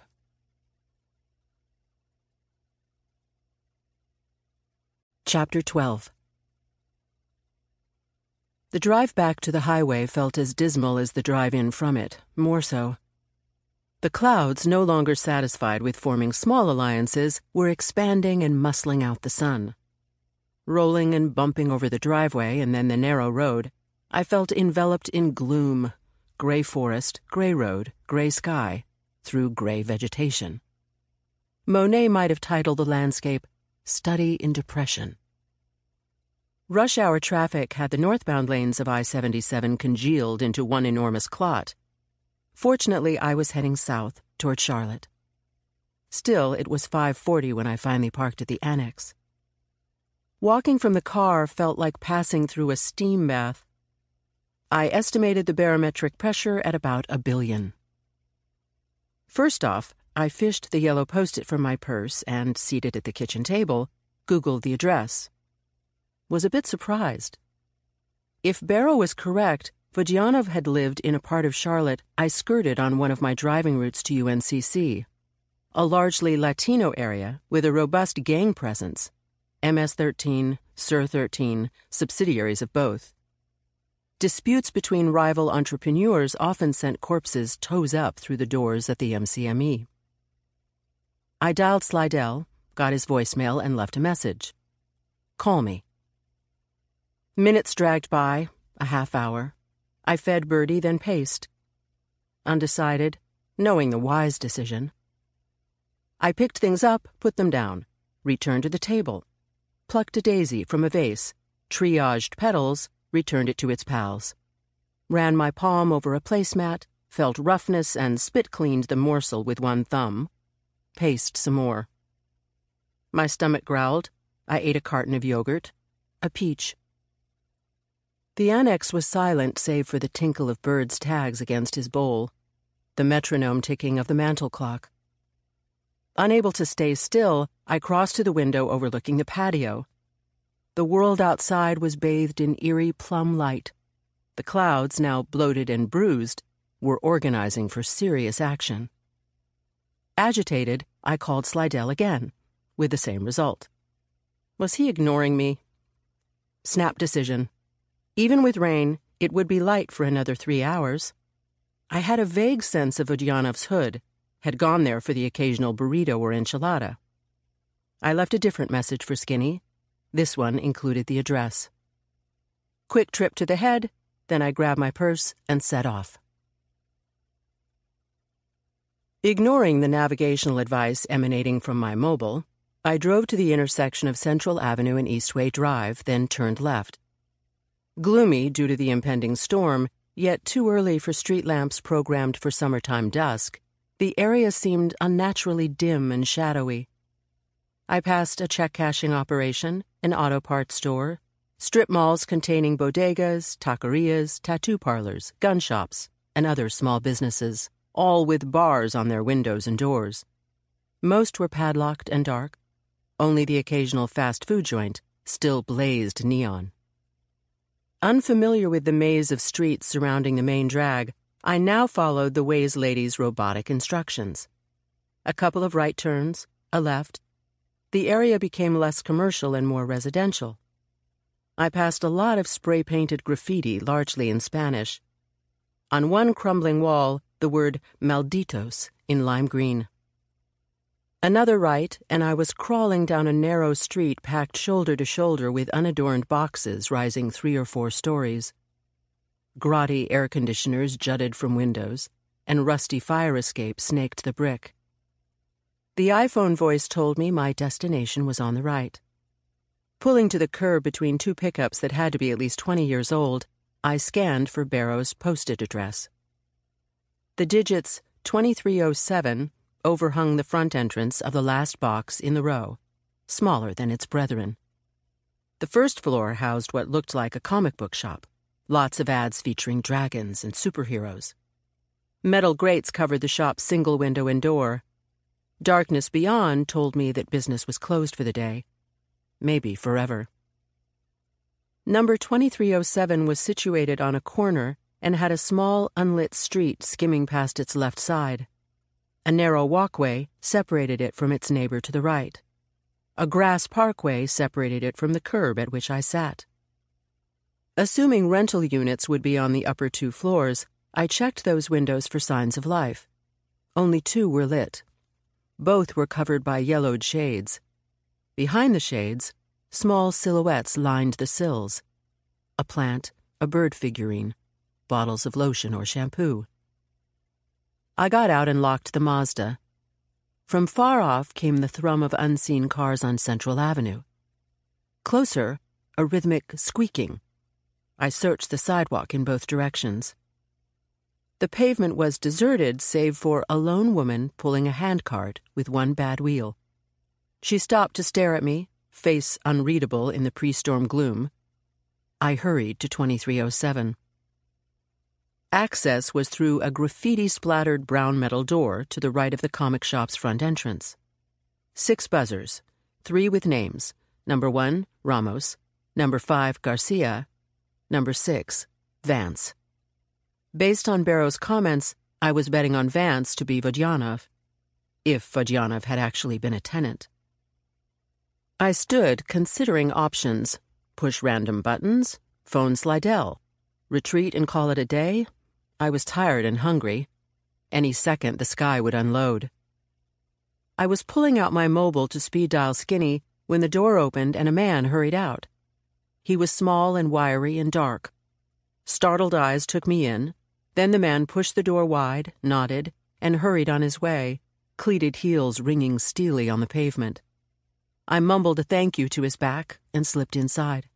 Chapter twelve. The drive back to the highway felt as dismal as the drive in from it, more so. The clouds, no longer satisfied with forming small alliances, were expanding and muscling out the sun. Rolling and bumping over the driveway and then the narrow road, I felt enveloped in gloom, gray forest, gray road, gray sky, through gray vegetation. Monet might have titled the landscape, Study in Depression. Rush hour traffic had the northbound lanes of I seventy-seven congealed into one enormous clot. Fortunately, I was heading south, toward Charlotte. Still, it was five forty when I finally parked at the Annex. Walking from the car felt like passing through a steam bath. I estimated the barometric pressure at about a billion. First off, I fished the yellow post-it from my purse and, seated at the kitchen table, Googled the address. Was a bit surprised. If Barrow was correct, Vodyanov had lived in a part of Charlotte I skirted on one of my driving routes to U N C C, a largely Latino area with a robust gang presence, M S thirteen, S I R thirteen, subsidiaries of both. Disputes between rival entrepreneurs often sent corpses toes up through the doors at the M C M E. I dialed Slidell, got his voicemail, and left a message. Call me. Minutes dragged by, a half hour. I fed Birdie, then paced. Undecided, knowing the wise decision. I picked things up, put them down, returned to the table, plucked a daisy from a vase, triaged petals, returned it to its pals. Ran my palm over a placemat, felt roughness and spit-cleaned the morsel with one thumb. Paced some more. My stomach growled. I ate a carton of yogurt, a peach. The Annex was silent save for the tinkle of Bird's tags against his bowl, the metronome ticking of the mantel clock. Unable to stay still, I crossed to the window overlooking the patio. The world outside was bathed in eerie plum light. The clouds, now bloated and bruised, were organizing for serious action. Agitated, I called Slidell again, with the same result. Was he ignoring me? Snap decision. Even with rain, it would be light for another three hours. I had a vague sense of Vodyanov's hood, had gone there for the occasional burrito or enchilada. I left a different message for Skinny. This one included the address. Quick trip to the head, then I grabbed my purse and set off. Ignoring the navigational advice emanating from my mobile, I drove to the intersection of Central Avenue and Eastway Drive, then turned left. Gloomy due to the impending storm, yet too early for street lamps programmed for summertime dusk, the area seemed unnaturally dim and shadowy. I passed a check-cashing operation, an auto parts store, strip malls containing bodegas, taquerias, tattoo parlors, gun shops, and other small businesses, all with bars on their windows and doors. Most were padlocked and dark. Only the occasional fast food joint still blazed neon. Unfamiliar with the maze of streets surrounding the main drag, I now followed the Waze lady's robotic instructions. A couple of right turns, a left. The area became less commercial and more residential. I passed a lot of spray-painted graffiti, largely in Spanish. On one crumbling wall, the word Malditos in lime green. Another right, and I was crawling down a narrow street packed shoulder to shoulder with unadorned boxes rising three or four stories. Grotty air conditioners jutted from windows, and rusty fire escapes snaked the brick. The iPhone voice told me my destination was on the right. Pulling to the curb between two pickups that had to be at least twenty years old, I scanned for Barrow's posted address. The digits twenty-three oh seven overhung the front entrance of the last box in the row, smaller than its brethren. The first floor housed what looked like a comic book shop, lots of ads featuring dragons and superheroes. Metal grates covered the shop's single window and door. Darkness beyond told me that business was closed for the day, maybe forever. Number twenty-three oh seven was situated on a corner and had a small, unlit street skimming past its left side. A narrow walkway separated it from its neighbor to the right. A grass parkway separated it from the curb at which I sat. Assuming rental units would be on the upper two floors, I checked those windows for signs of life. Only two were lit. Both were covered by yellowed shades. Behind the shades, small silhouettes lined the sills. A plant, a bird figurine. bottles of lotion or shampoo. I got out and locked the Mazda. From far off came the thrum of unseen cars on Central Avenue. Closer, a rhythmic squeaking. I searched the sidewalk in both directions. The pavement was deserted save for a lone woman pulling a handcart with one bad wheel. She stopped to stare at me, face unreadable in the pre-storm gloom. I hurried to twenty-three oh seven. Access was through a graffiti-splattered brown metal door to the right of the comic shop's front entrance. Six buzzers, three with names. Number one, Ramos. Number five, Garcia. Number six, Vance. Based on Barrow's comments, I was betting on Vance to be Vodyanov, if Vodyanov had actually been a tenant. I stood considering options. Push random buttons, phone Slidell, retreat and call it a day. I was tired and hungry. Any second the sky would unload. I was pulling out my mobile to speed dial Skinny when the door opened and a man hurried out. He was small and wiry and dark. Startled eyes took me in. Then the man pushed the door wide, nodded, and hurried on his way, cleated heels ringing steely on the pavement. I mumbled a thank you to his back and slipped inside.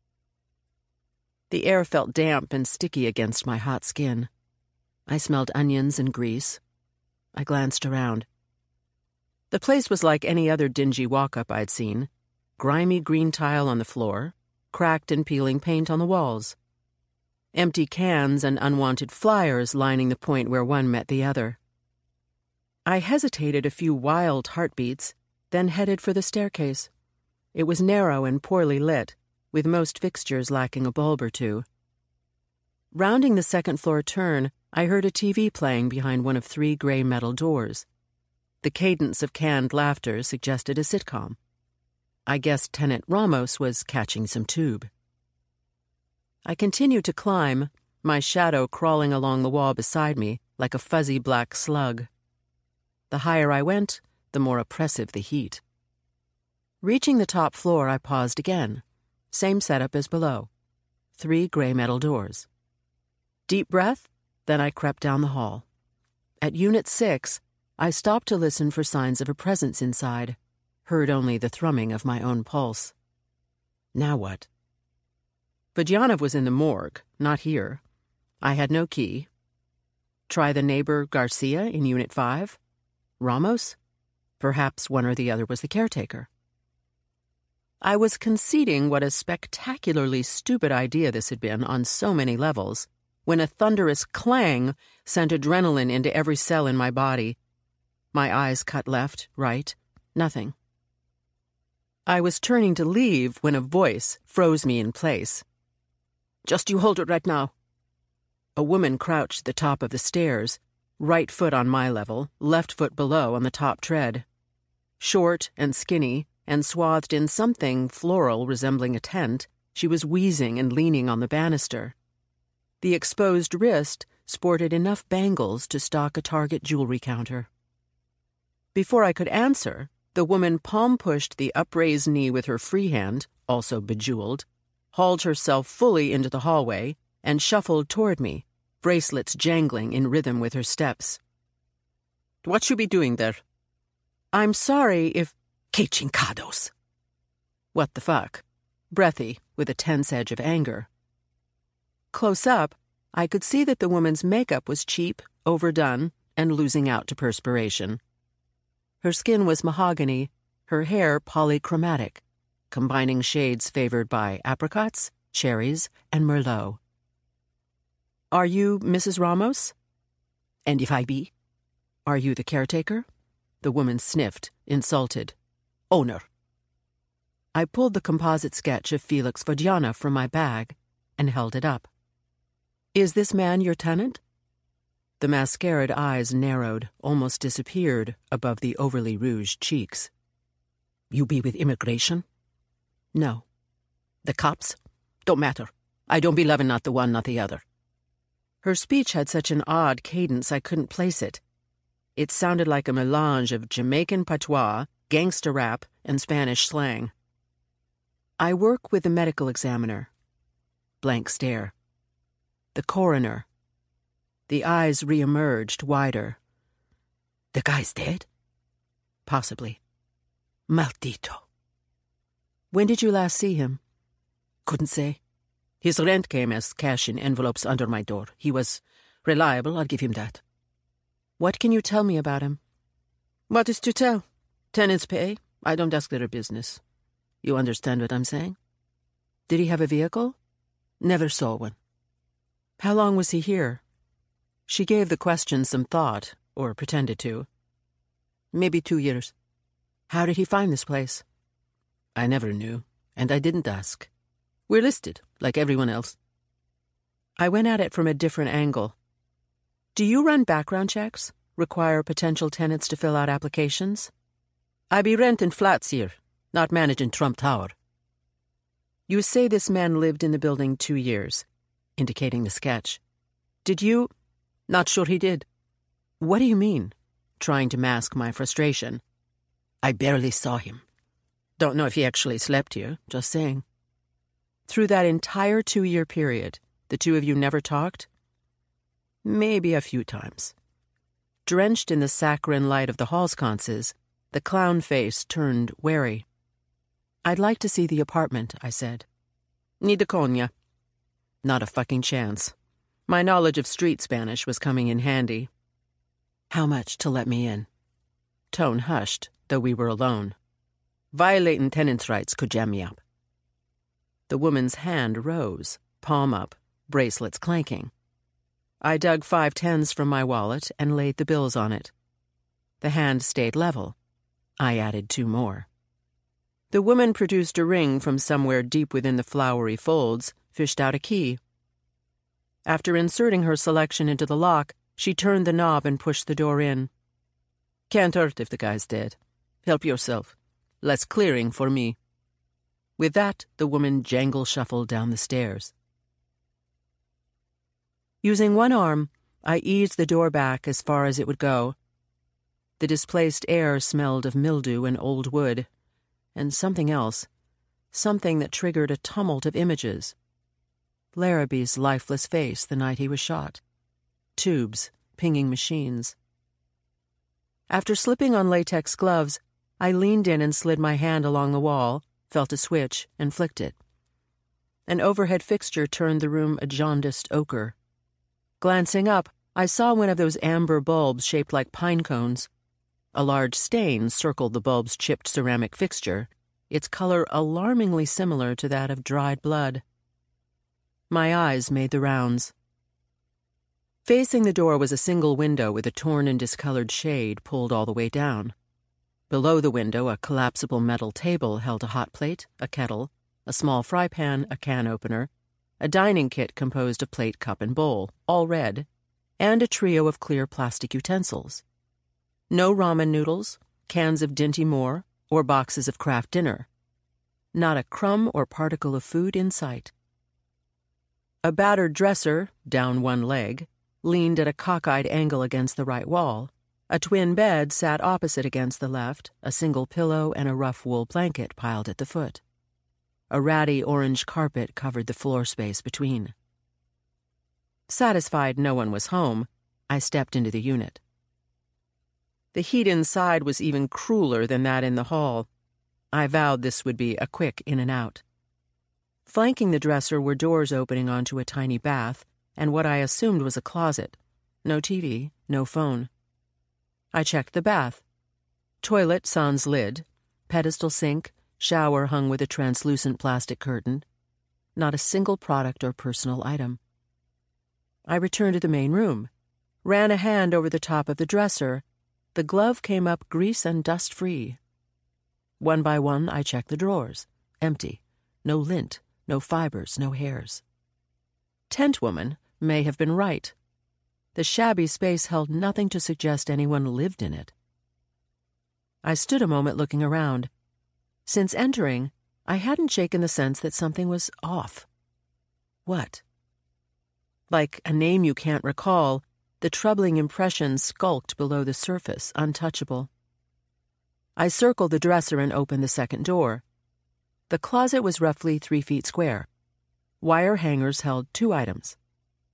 The air felt damp and sticky against my hot skin. I smelled onions and grease. I glanced around. The place was like any other dingy walk-up I'd seen. Grimy green tile on the floor, cracked and peeling paint on the walls. Empty cans and unwanted flyers lining the point where one met the other. I hesitated a few wild heartbeats, then headed for the staircase. It was narrow and poorly lit, with most fixtures lacking a bulb or two. Rounding the second-floor turn, I heard a T V playing behind one of three gray metal doors. The cadence of canned laughter suggested a sitcom. I guessed tenant Ramos was catching some tube. I continued to climb, my shadow crawling along the wall beside me like a fuzzy black slug. The higher I went, the more oppressive the heat. Reaching the top floor, I paused again. Same setup as below. Three gray metal doors. Deep breath, then I crept down the hall. At Unit six, I stopped to listen for signs of a presence inside, heard only the thrumming of my own pulse. Now what? Vodyanov was in the morgue, not here. I had no key. Try the neighbor Garcia in Unit five? Ramos? Perhaps one or the other was the caretaker. I was conceding what a spectacularly stupid idea this had been on so many levels, when a thunderous clang sent adrenaline into every cell in my body. My eyes cut left, right, nothing. I was turning to leave when a voice froze me in place. "Just you hold it right now." A woman crouched at the top of the stairs, right foot on my level, left foot below on the top tread. Short and skinny, and swathed in something floral resembling a tent, she was wheezing and leaning on the banister. The exposed wrist sported enough bangles to stock a Target jewelry counter. Before I could answer, the woman palm-pushed the upraised knee with her free hand, also bejeweled, hauled herself fully into the hallway, and shuffled toward me, bracelets jangling in rhythm with her steps. "What you be doing there?" "I'm sorry if—" "Que chingados!" What the fuck? Breathy, with a tense edge of anger. Close up, I could see that the woman's makeup was cheap, overdone, and losing out to perspiration. Her skin was mahogany, her hair polychromatic, combining shades favored by apricots, cherries, and merlot. "Are you Missus Ramos?" "And if I be?" "Are you the caretaker?" The woman sniffed, insulted. "Owner." I pulled the composite sketch of Felix Vodyanov from my bag and held it up. "Is this man your tenant?" The mascaraed eyes narrowed, almost disappeared, above the overly rouged cheeks. "You be with immigration?" "No." "The cops?" "Don't matter. I don't be loving not the one, not the other." Her speech had such an odd cadence I couldn't place it. It sounded like a melange of Jamaican patois, gangsta rap, and Spanish slang. "I work with the medical examiner." Blank stare. The coroner. The eyes re-emerged, wider. The guy's dead? Possibly. Maldito. When did you last see him? Couldn't say. His rent came as cash in envelopes under my door. He was reliable, I'll give him that. What can you tell me about him? What is to tell? Tenants pay. I don't ask their business. You understand what I'm saying? Did he have a vehicle? Never saw one. How long was he here? She gave the question some thought, or pretended to. Maybe two years. How did he find this place? I never knew, and I didn't ask. We're listed, like everyone else. I went at it from a different angle. Do you run background checks? Require potential tenants to fill out applications? I be renting flats here, not managing Trump Tower. You say this man lived in the building two years, indicating the sketch. Did you... Not sure he did. What do you mean? Trying to mask my frustration. I barely saw him. Don't know if he actually slept here, just saying. Through that entire two-year period, the two of you never talked? Maybe a few times. Drenched in the saccharine light of the Hallsconces, the clown face turned wary. I'd like to see the apartment, I said. Need a coña. Not a fucking chance. My knowledge of street Spanish was coming in handy. How much to let me in? Tone hushed, though we were alone. Violating tenants' rights could jam me up. The woman's hand rose, palm up, bracelets clanking. I dug five tens from my wallet and laid the bills on it. The hand stayed level. I added two more. The woman produced a ring from somewhere deep within the flowery folds, fished out a key. After inserting her selection into the lock, she turned the knob and pushed the door in. Can't hurt if the guy's dead. Help yourself. Less clearing for me. With that, the woman jangle-shuffled down the stairs. Using one arm, I eased the door back as far as it would go. The displaced air smelled of mildew and old wood, and something else, something that triggered a tumult of images. Larrabee's lifeless face the night he was shot. Tubes, pinging machines. After slipping on latex gloves, I leaned in and slid my hand along the wall, felt a switch, and flicked it. An overhead fixture turned the room a jaundiced ochre. Glancing up, I saw one of those amber bulbs shaped like pine cones. A large stain circled the bulb's chipped ceramic fixture, its color alarmingly similar to that of dried blood. My eyes made the rounds. Facing the door was a single window with a torn and discolored shade pulled all the way down. Below the window, a collapsible metal table held a hot plate, a kettle, a small fry pan, a can opener, a dining kit composed of plate, cup, and bowl, all red, and a trio of clear plastic utensils. No ramen noodles, cans of Dinty Moore, or boxes of Kraft Dinner. Not a crumb or particle of food in sight. A battered dresser, down one leg, leaned at a cockeyed angle against the right wall. A twin bed sat opposite against the left, a single pillow and a rough wool blanket piled at the foot. A ratty orange carpet covered the floor space between. Satisfied no one was home, I stepped into the unit. The heat inside was even crueler than that in the hall. I vowed this would be a quick in and out. Flanking the dresser were doors opening onto a tiny bath and what I assumed was a closet. No T V, no phone. I checked the bath. Toilet sans lid, pedestal sink, shower hung with a translucent plastic curtain. Not a single product or personal item. I returned to the main room, ran a hand over the top of the dresser. The glove came up grease and dust-free. One by one, I checked the drawers. Empty. No lint, no fibers, no hairs. Tent woman may have been right. The shabby space held nothing to suggest anyone lived in it. I stood a moment looking around. Since entering, I hadn't shaken the sense that something was off. What? Like a name you can't recall, the troubling impression skulked below the surface, untouchable. I circled the dresser and opened the second door. The closet was roughly three feet square. Wire hangers held two items.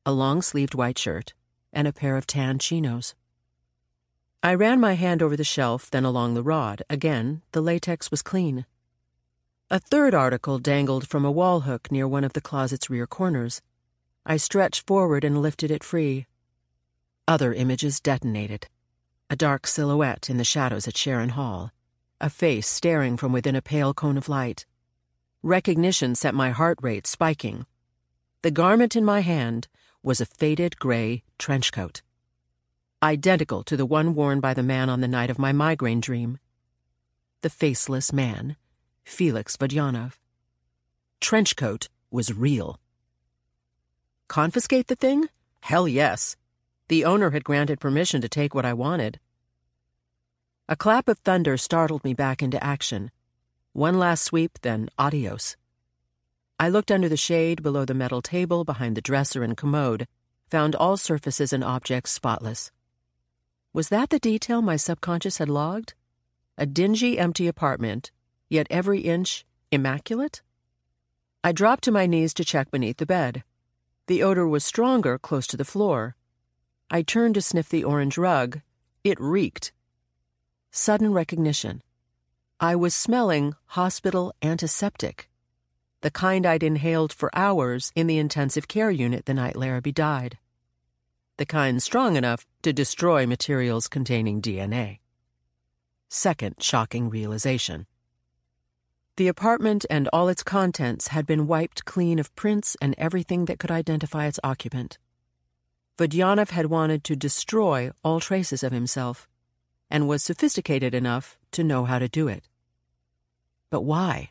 a long-sleeved white shirt, and a pair of tan chinos. I ran my hand over the shelf, then along the rod. Again, the latex was clean. A third article dangled from a wall hook near one of the closet's rear corners. I stretched forward and lifted it free. Other images detonated. A dark silhouette in the shadows at Sharon Hall. A face staring from within a pale cone of light. Recognition set my heart rate spiking. The garment in my hand was a faded gray trench coat, identical to the one worn by the man on the night of my migraine dream. The faceless man, Felix Vodyanov. Trench coat was real. Confiscate the thing? Hell yes. The owner had granted permission to take what I wanted. A clap of thunder startled me back into action. One last sweep, then adios. I looked under the shade below the metal table behind the dresser and commode, found all surfaces and objects spotless. Was that the detail my subconscious had logged? A dingy, empty apartment, yet every inch immaculate? I dropped to my knees to check beneath the bed. The odor was stronger close to the floor. I turned to sniff the orange rug. It reeked. Sudden recognition. I was smelling hospital antiseptic, the kind I'd inhaled for hours in the intensive care unit the night Larrabee died. The kind strong enough to destroy materials containing D N A. Second shocking realization. The apartment and all its contents had been wiped clean of prints and everything that could identify its occupant. Vodyanov had wanted to destroy all traces of himself, and was sophisticated enough to know how to do it. But why?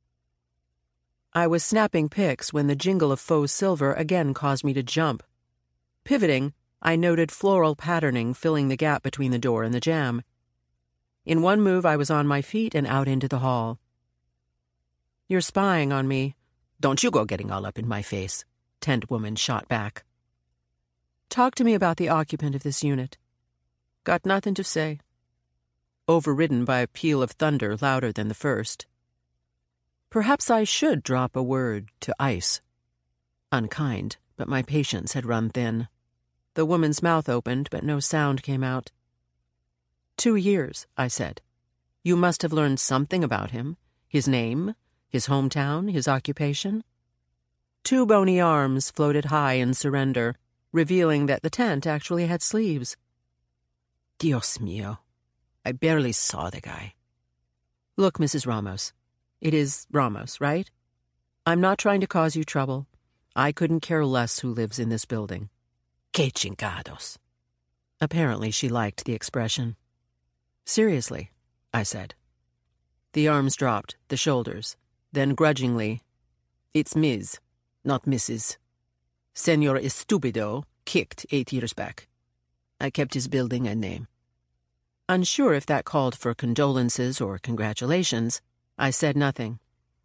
I was snapping pics when the jingle of faux silver again caused me to jump. Pivoting, I noted floral patterning filling the gap between the door and the jamb. In one move, I was on my feet and out into the hall. "You're spying on me. Don't you go getting all up in my face," tent woman shot back. "Talk to me about the occupant of this unit." "Got nothing to say." Overridden by a peal of thunder louder than the first. Perhaps I should drop a word to ice. Unkind, but my patience had run thin. The woman's mouth opened, but no sound came out. Two years, I said. You must have learned something about him. His name, his hometown, his occupation. Two bony arms floated high in surrender, revealing that the tent actually had sleeves. Dios mío. I barely saw the guy. Look, Missus Ramos. It is Ramos, right? I'm not trying to cause you trouble. I couldn't care less who lives in this building. Que chingados. Apparently she liked the expression. Seriously, I said. The arms dropped, the shoulders. Then grudgingly, it's Miz, not Missus Senor Estupido kicked eight years back. I kept his building and name. Unsure if that called for condolences or congratulations, I said nothing.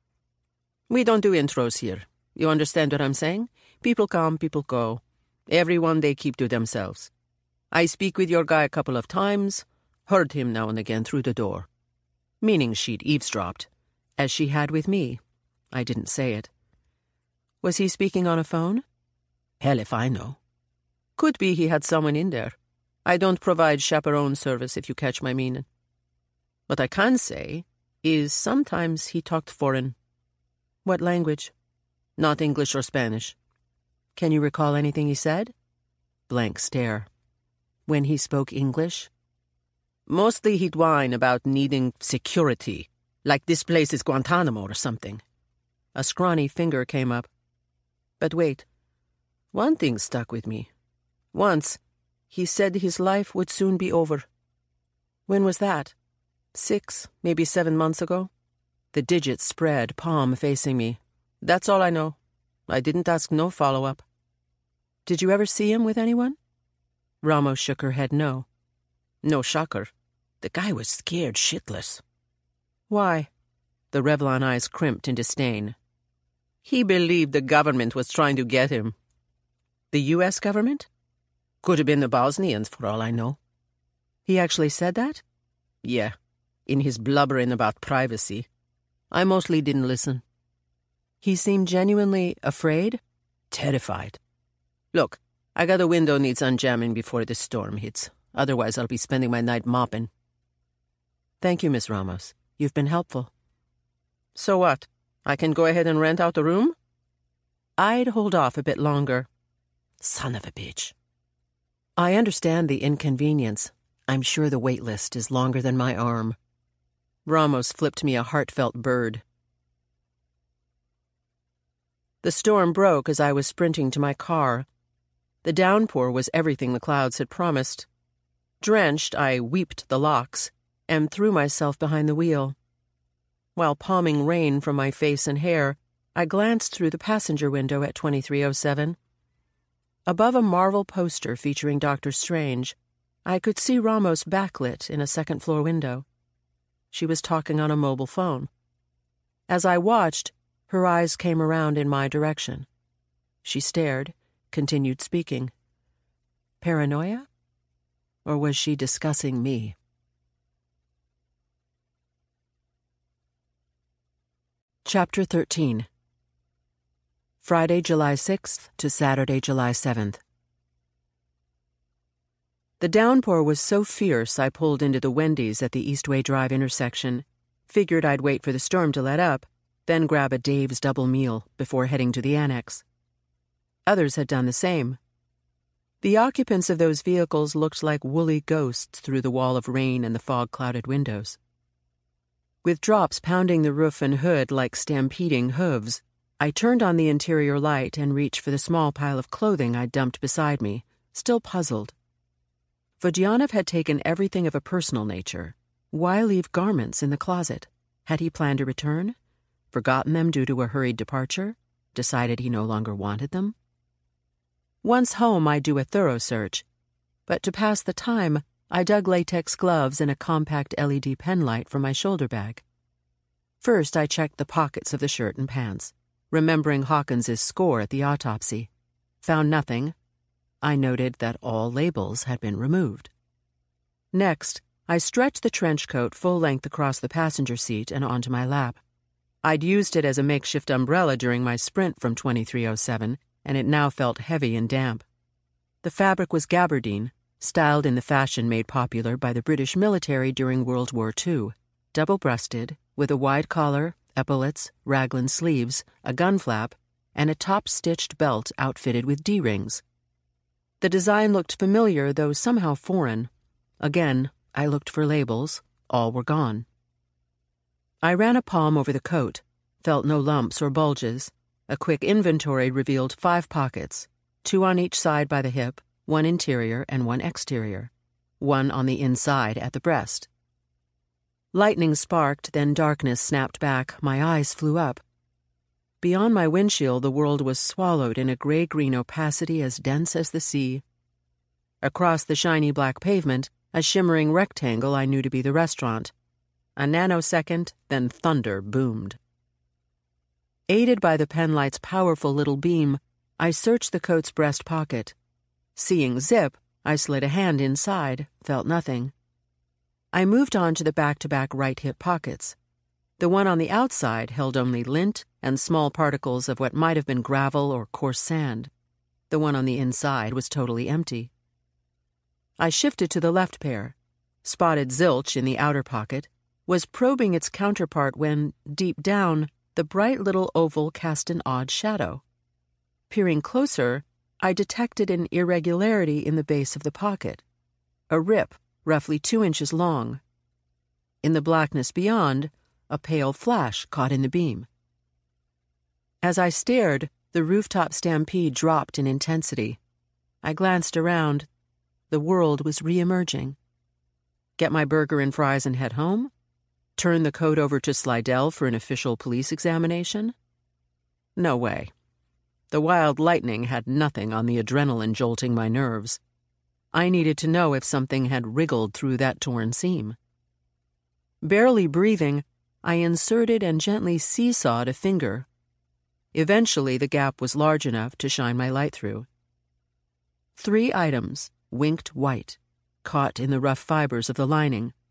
We don't do intros here. You understand what I'm saying? People come, people go. Everyone they keep to themselves. I speak with your guy a couple of times, heard him now and again through the door. Meaning she'd eavesdropped, as she had with me. I didn't say it. Was he speaking on a phone? Hell if I know. Could be he had someone in there. I don't provide chaperone service, if you catch my meaning. What I can say is sometimes he talked foreign. What language? Not English or Spanish. Can you recall anything he said? Blank stare. When he spoke English? Mostly he'd whine about needing security, like this place is Guantanamo or something. A scrawny finger came up. But wait. One thing stuck with me. Once, he said his life would soon be over. When was that? Six, maybe seven months ago? The digits spread, palm facing me. That's all I know. I didn't ask no follow-up. Did you ever see him with anyone? Ramos shook her head no. No shocker. The guy was scared shitless. Why? The Revlon eyes crimped in disdain. He believed the government was trying to get him. The U S government? Could have been the Bosnians, for all I know. He actually said that? Yeah, in his blubbering about privacy. I mostly didn't listen. He seemed genuinely afraid? Terrified. Look, I got a window needs unjamming before the storm hits. Otherwise, I'll be spending my night mopping. Thank you, Miss Ramos. You've been helpful. So what? I can go ahead and rent out the room? I'd hold off a bit longer. Son of a bitch. I understand the inconvenience. I'm sure the wait list is longer than my arm. Ramos flipped me a heartfelt bird. The storm broke as I was sprinting to my car. The downpour was everything the clouds had promised. Drenched, I weeped the locks and threw myself behind the wheel. While palming rain from my face and hair, I glanced through the passenger window at twenty-three oh seven. Above a Marvel poster featuring Doctor Strange, I could see Ramos backlit in a second-floor window. She was talking on a mobile phone. As I watched, her eyes came around in my direction. She stared, continued speaking. Paranoia? Or was she discussing me? Chapter thirteen. Friday, July sixth to Saturday, July seventh. The downpour was so fierce I pulled into the Wendy's at the Eastway Drive intersection, figured I'd wait for the storm to let up, then grab a Dave's double meal before heading to the annex. Others had done the same. The occupants of those vehicles looked like woolly ghosts through the wall of rain and the fog-clouded windows. With drops pounding the roof and hood like stampeding hooves, I turned on the interior light and reached for the small pile of clothing I'd dumped beside me, still puzzled. Vodyanov had taken everything of a personal nature. Why leave garments in the closet? Had he planned to return? Forgotten them due to a hurried departure? Decided he no longer wanted them? Once home, I'd do a thorough search. But to pass the time, I dug latex gloves and a compact L E D pen light from my shoulder bag. First, I checked the pockets of the shirt and pants, remembering Hawkins's score at the autopsy. Found nothing. I noted that all labels had been removed. Next, I stretched the trench coat full length across the passenger seat and onto my lap. I'd used it as a makeshift umbrella during my sprint from twenty-three oh seven, and it now felt heavy and damp. The fabric was gabardine, styled in the fashion made popular by the British military during World War Two, double-breasted, with a wide collar, epaulets, raglan sleeves, a gun flap, and a top-stitched belt outfitted with D-rings. The design looked familiar, though somehow foreign. Again, I looked for labels. All were gone. I ran a palm over the coat, felt no lumps or bulges. A quick inventory revealed five pockets, two on each side by the hip, one interior and one exterior, one on the inside at the breast. Lightning sparked, then darkness snapped back. My eyes flew up. Beyond my windshield, the world was swallowed in a gray-green opacity as dense as the sea. Across the shiny black pavement, a shimmering rectangle I knew to be the restaurant. A nanosecond, then thunder boomed. Aided by the penlight's powerful little beam, I searched the coat's breast pocket. Seeing zip, I slid a hand inside, felt nothing. I moved on to the back-to-back right hip pockets. The one on the outside held only lint and small particles of what might have been gravel or coarse sand. The one on the inside was totally empty. I shifted to the left pair, spotted zilch in the outer pocket, was probing its counterpart when, deep down, the bright little oval cast an odd shadow. Peering closer, I detected an irregularity in the base of the pocket, a rip roughly two inches long. In the blackness beyond, a pale flash caught in the beam. As I stared, the rooftop stampede dropped in intensity. I glanced around. The world was re-emerging. Get my burger and fries and head home? Turn the coat over to Slidell for an official police examination? No way. The wild lightning had nothing on the adrenaline jolting my nerves. I needed to know if something had wriggled through that torn seam. Barely breathing, I inserted and gently seesawed a finger. Eventually, the gap was large enough to shine my light through. Three items winked white, caught in the rough fibers of the lining.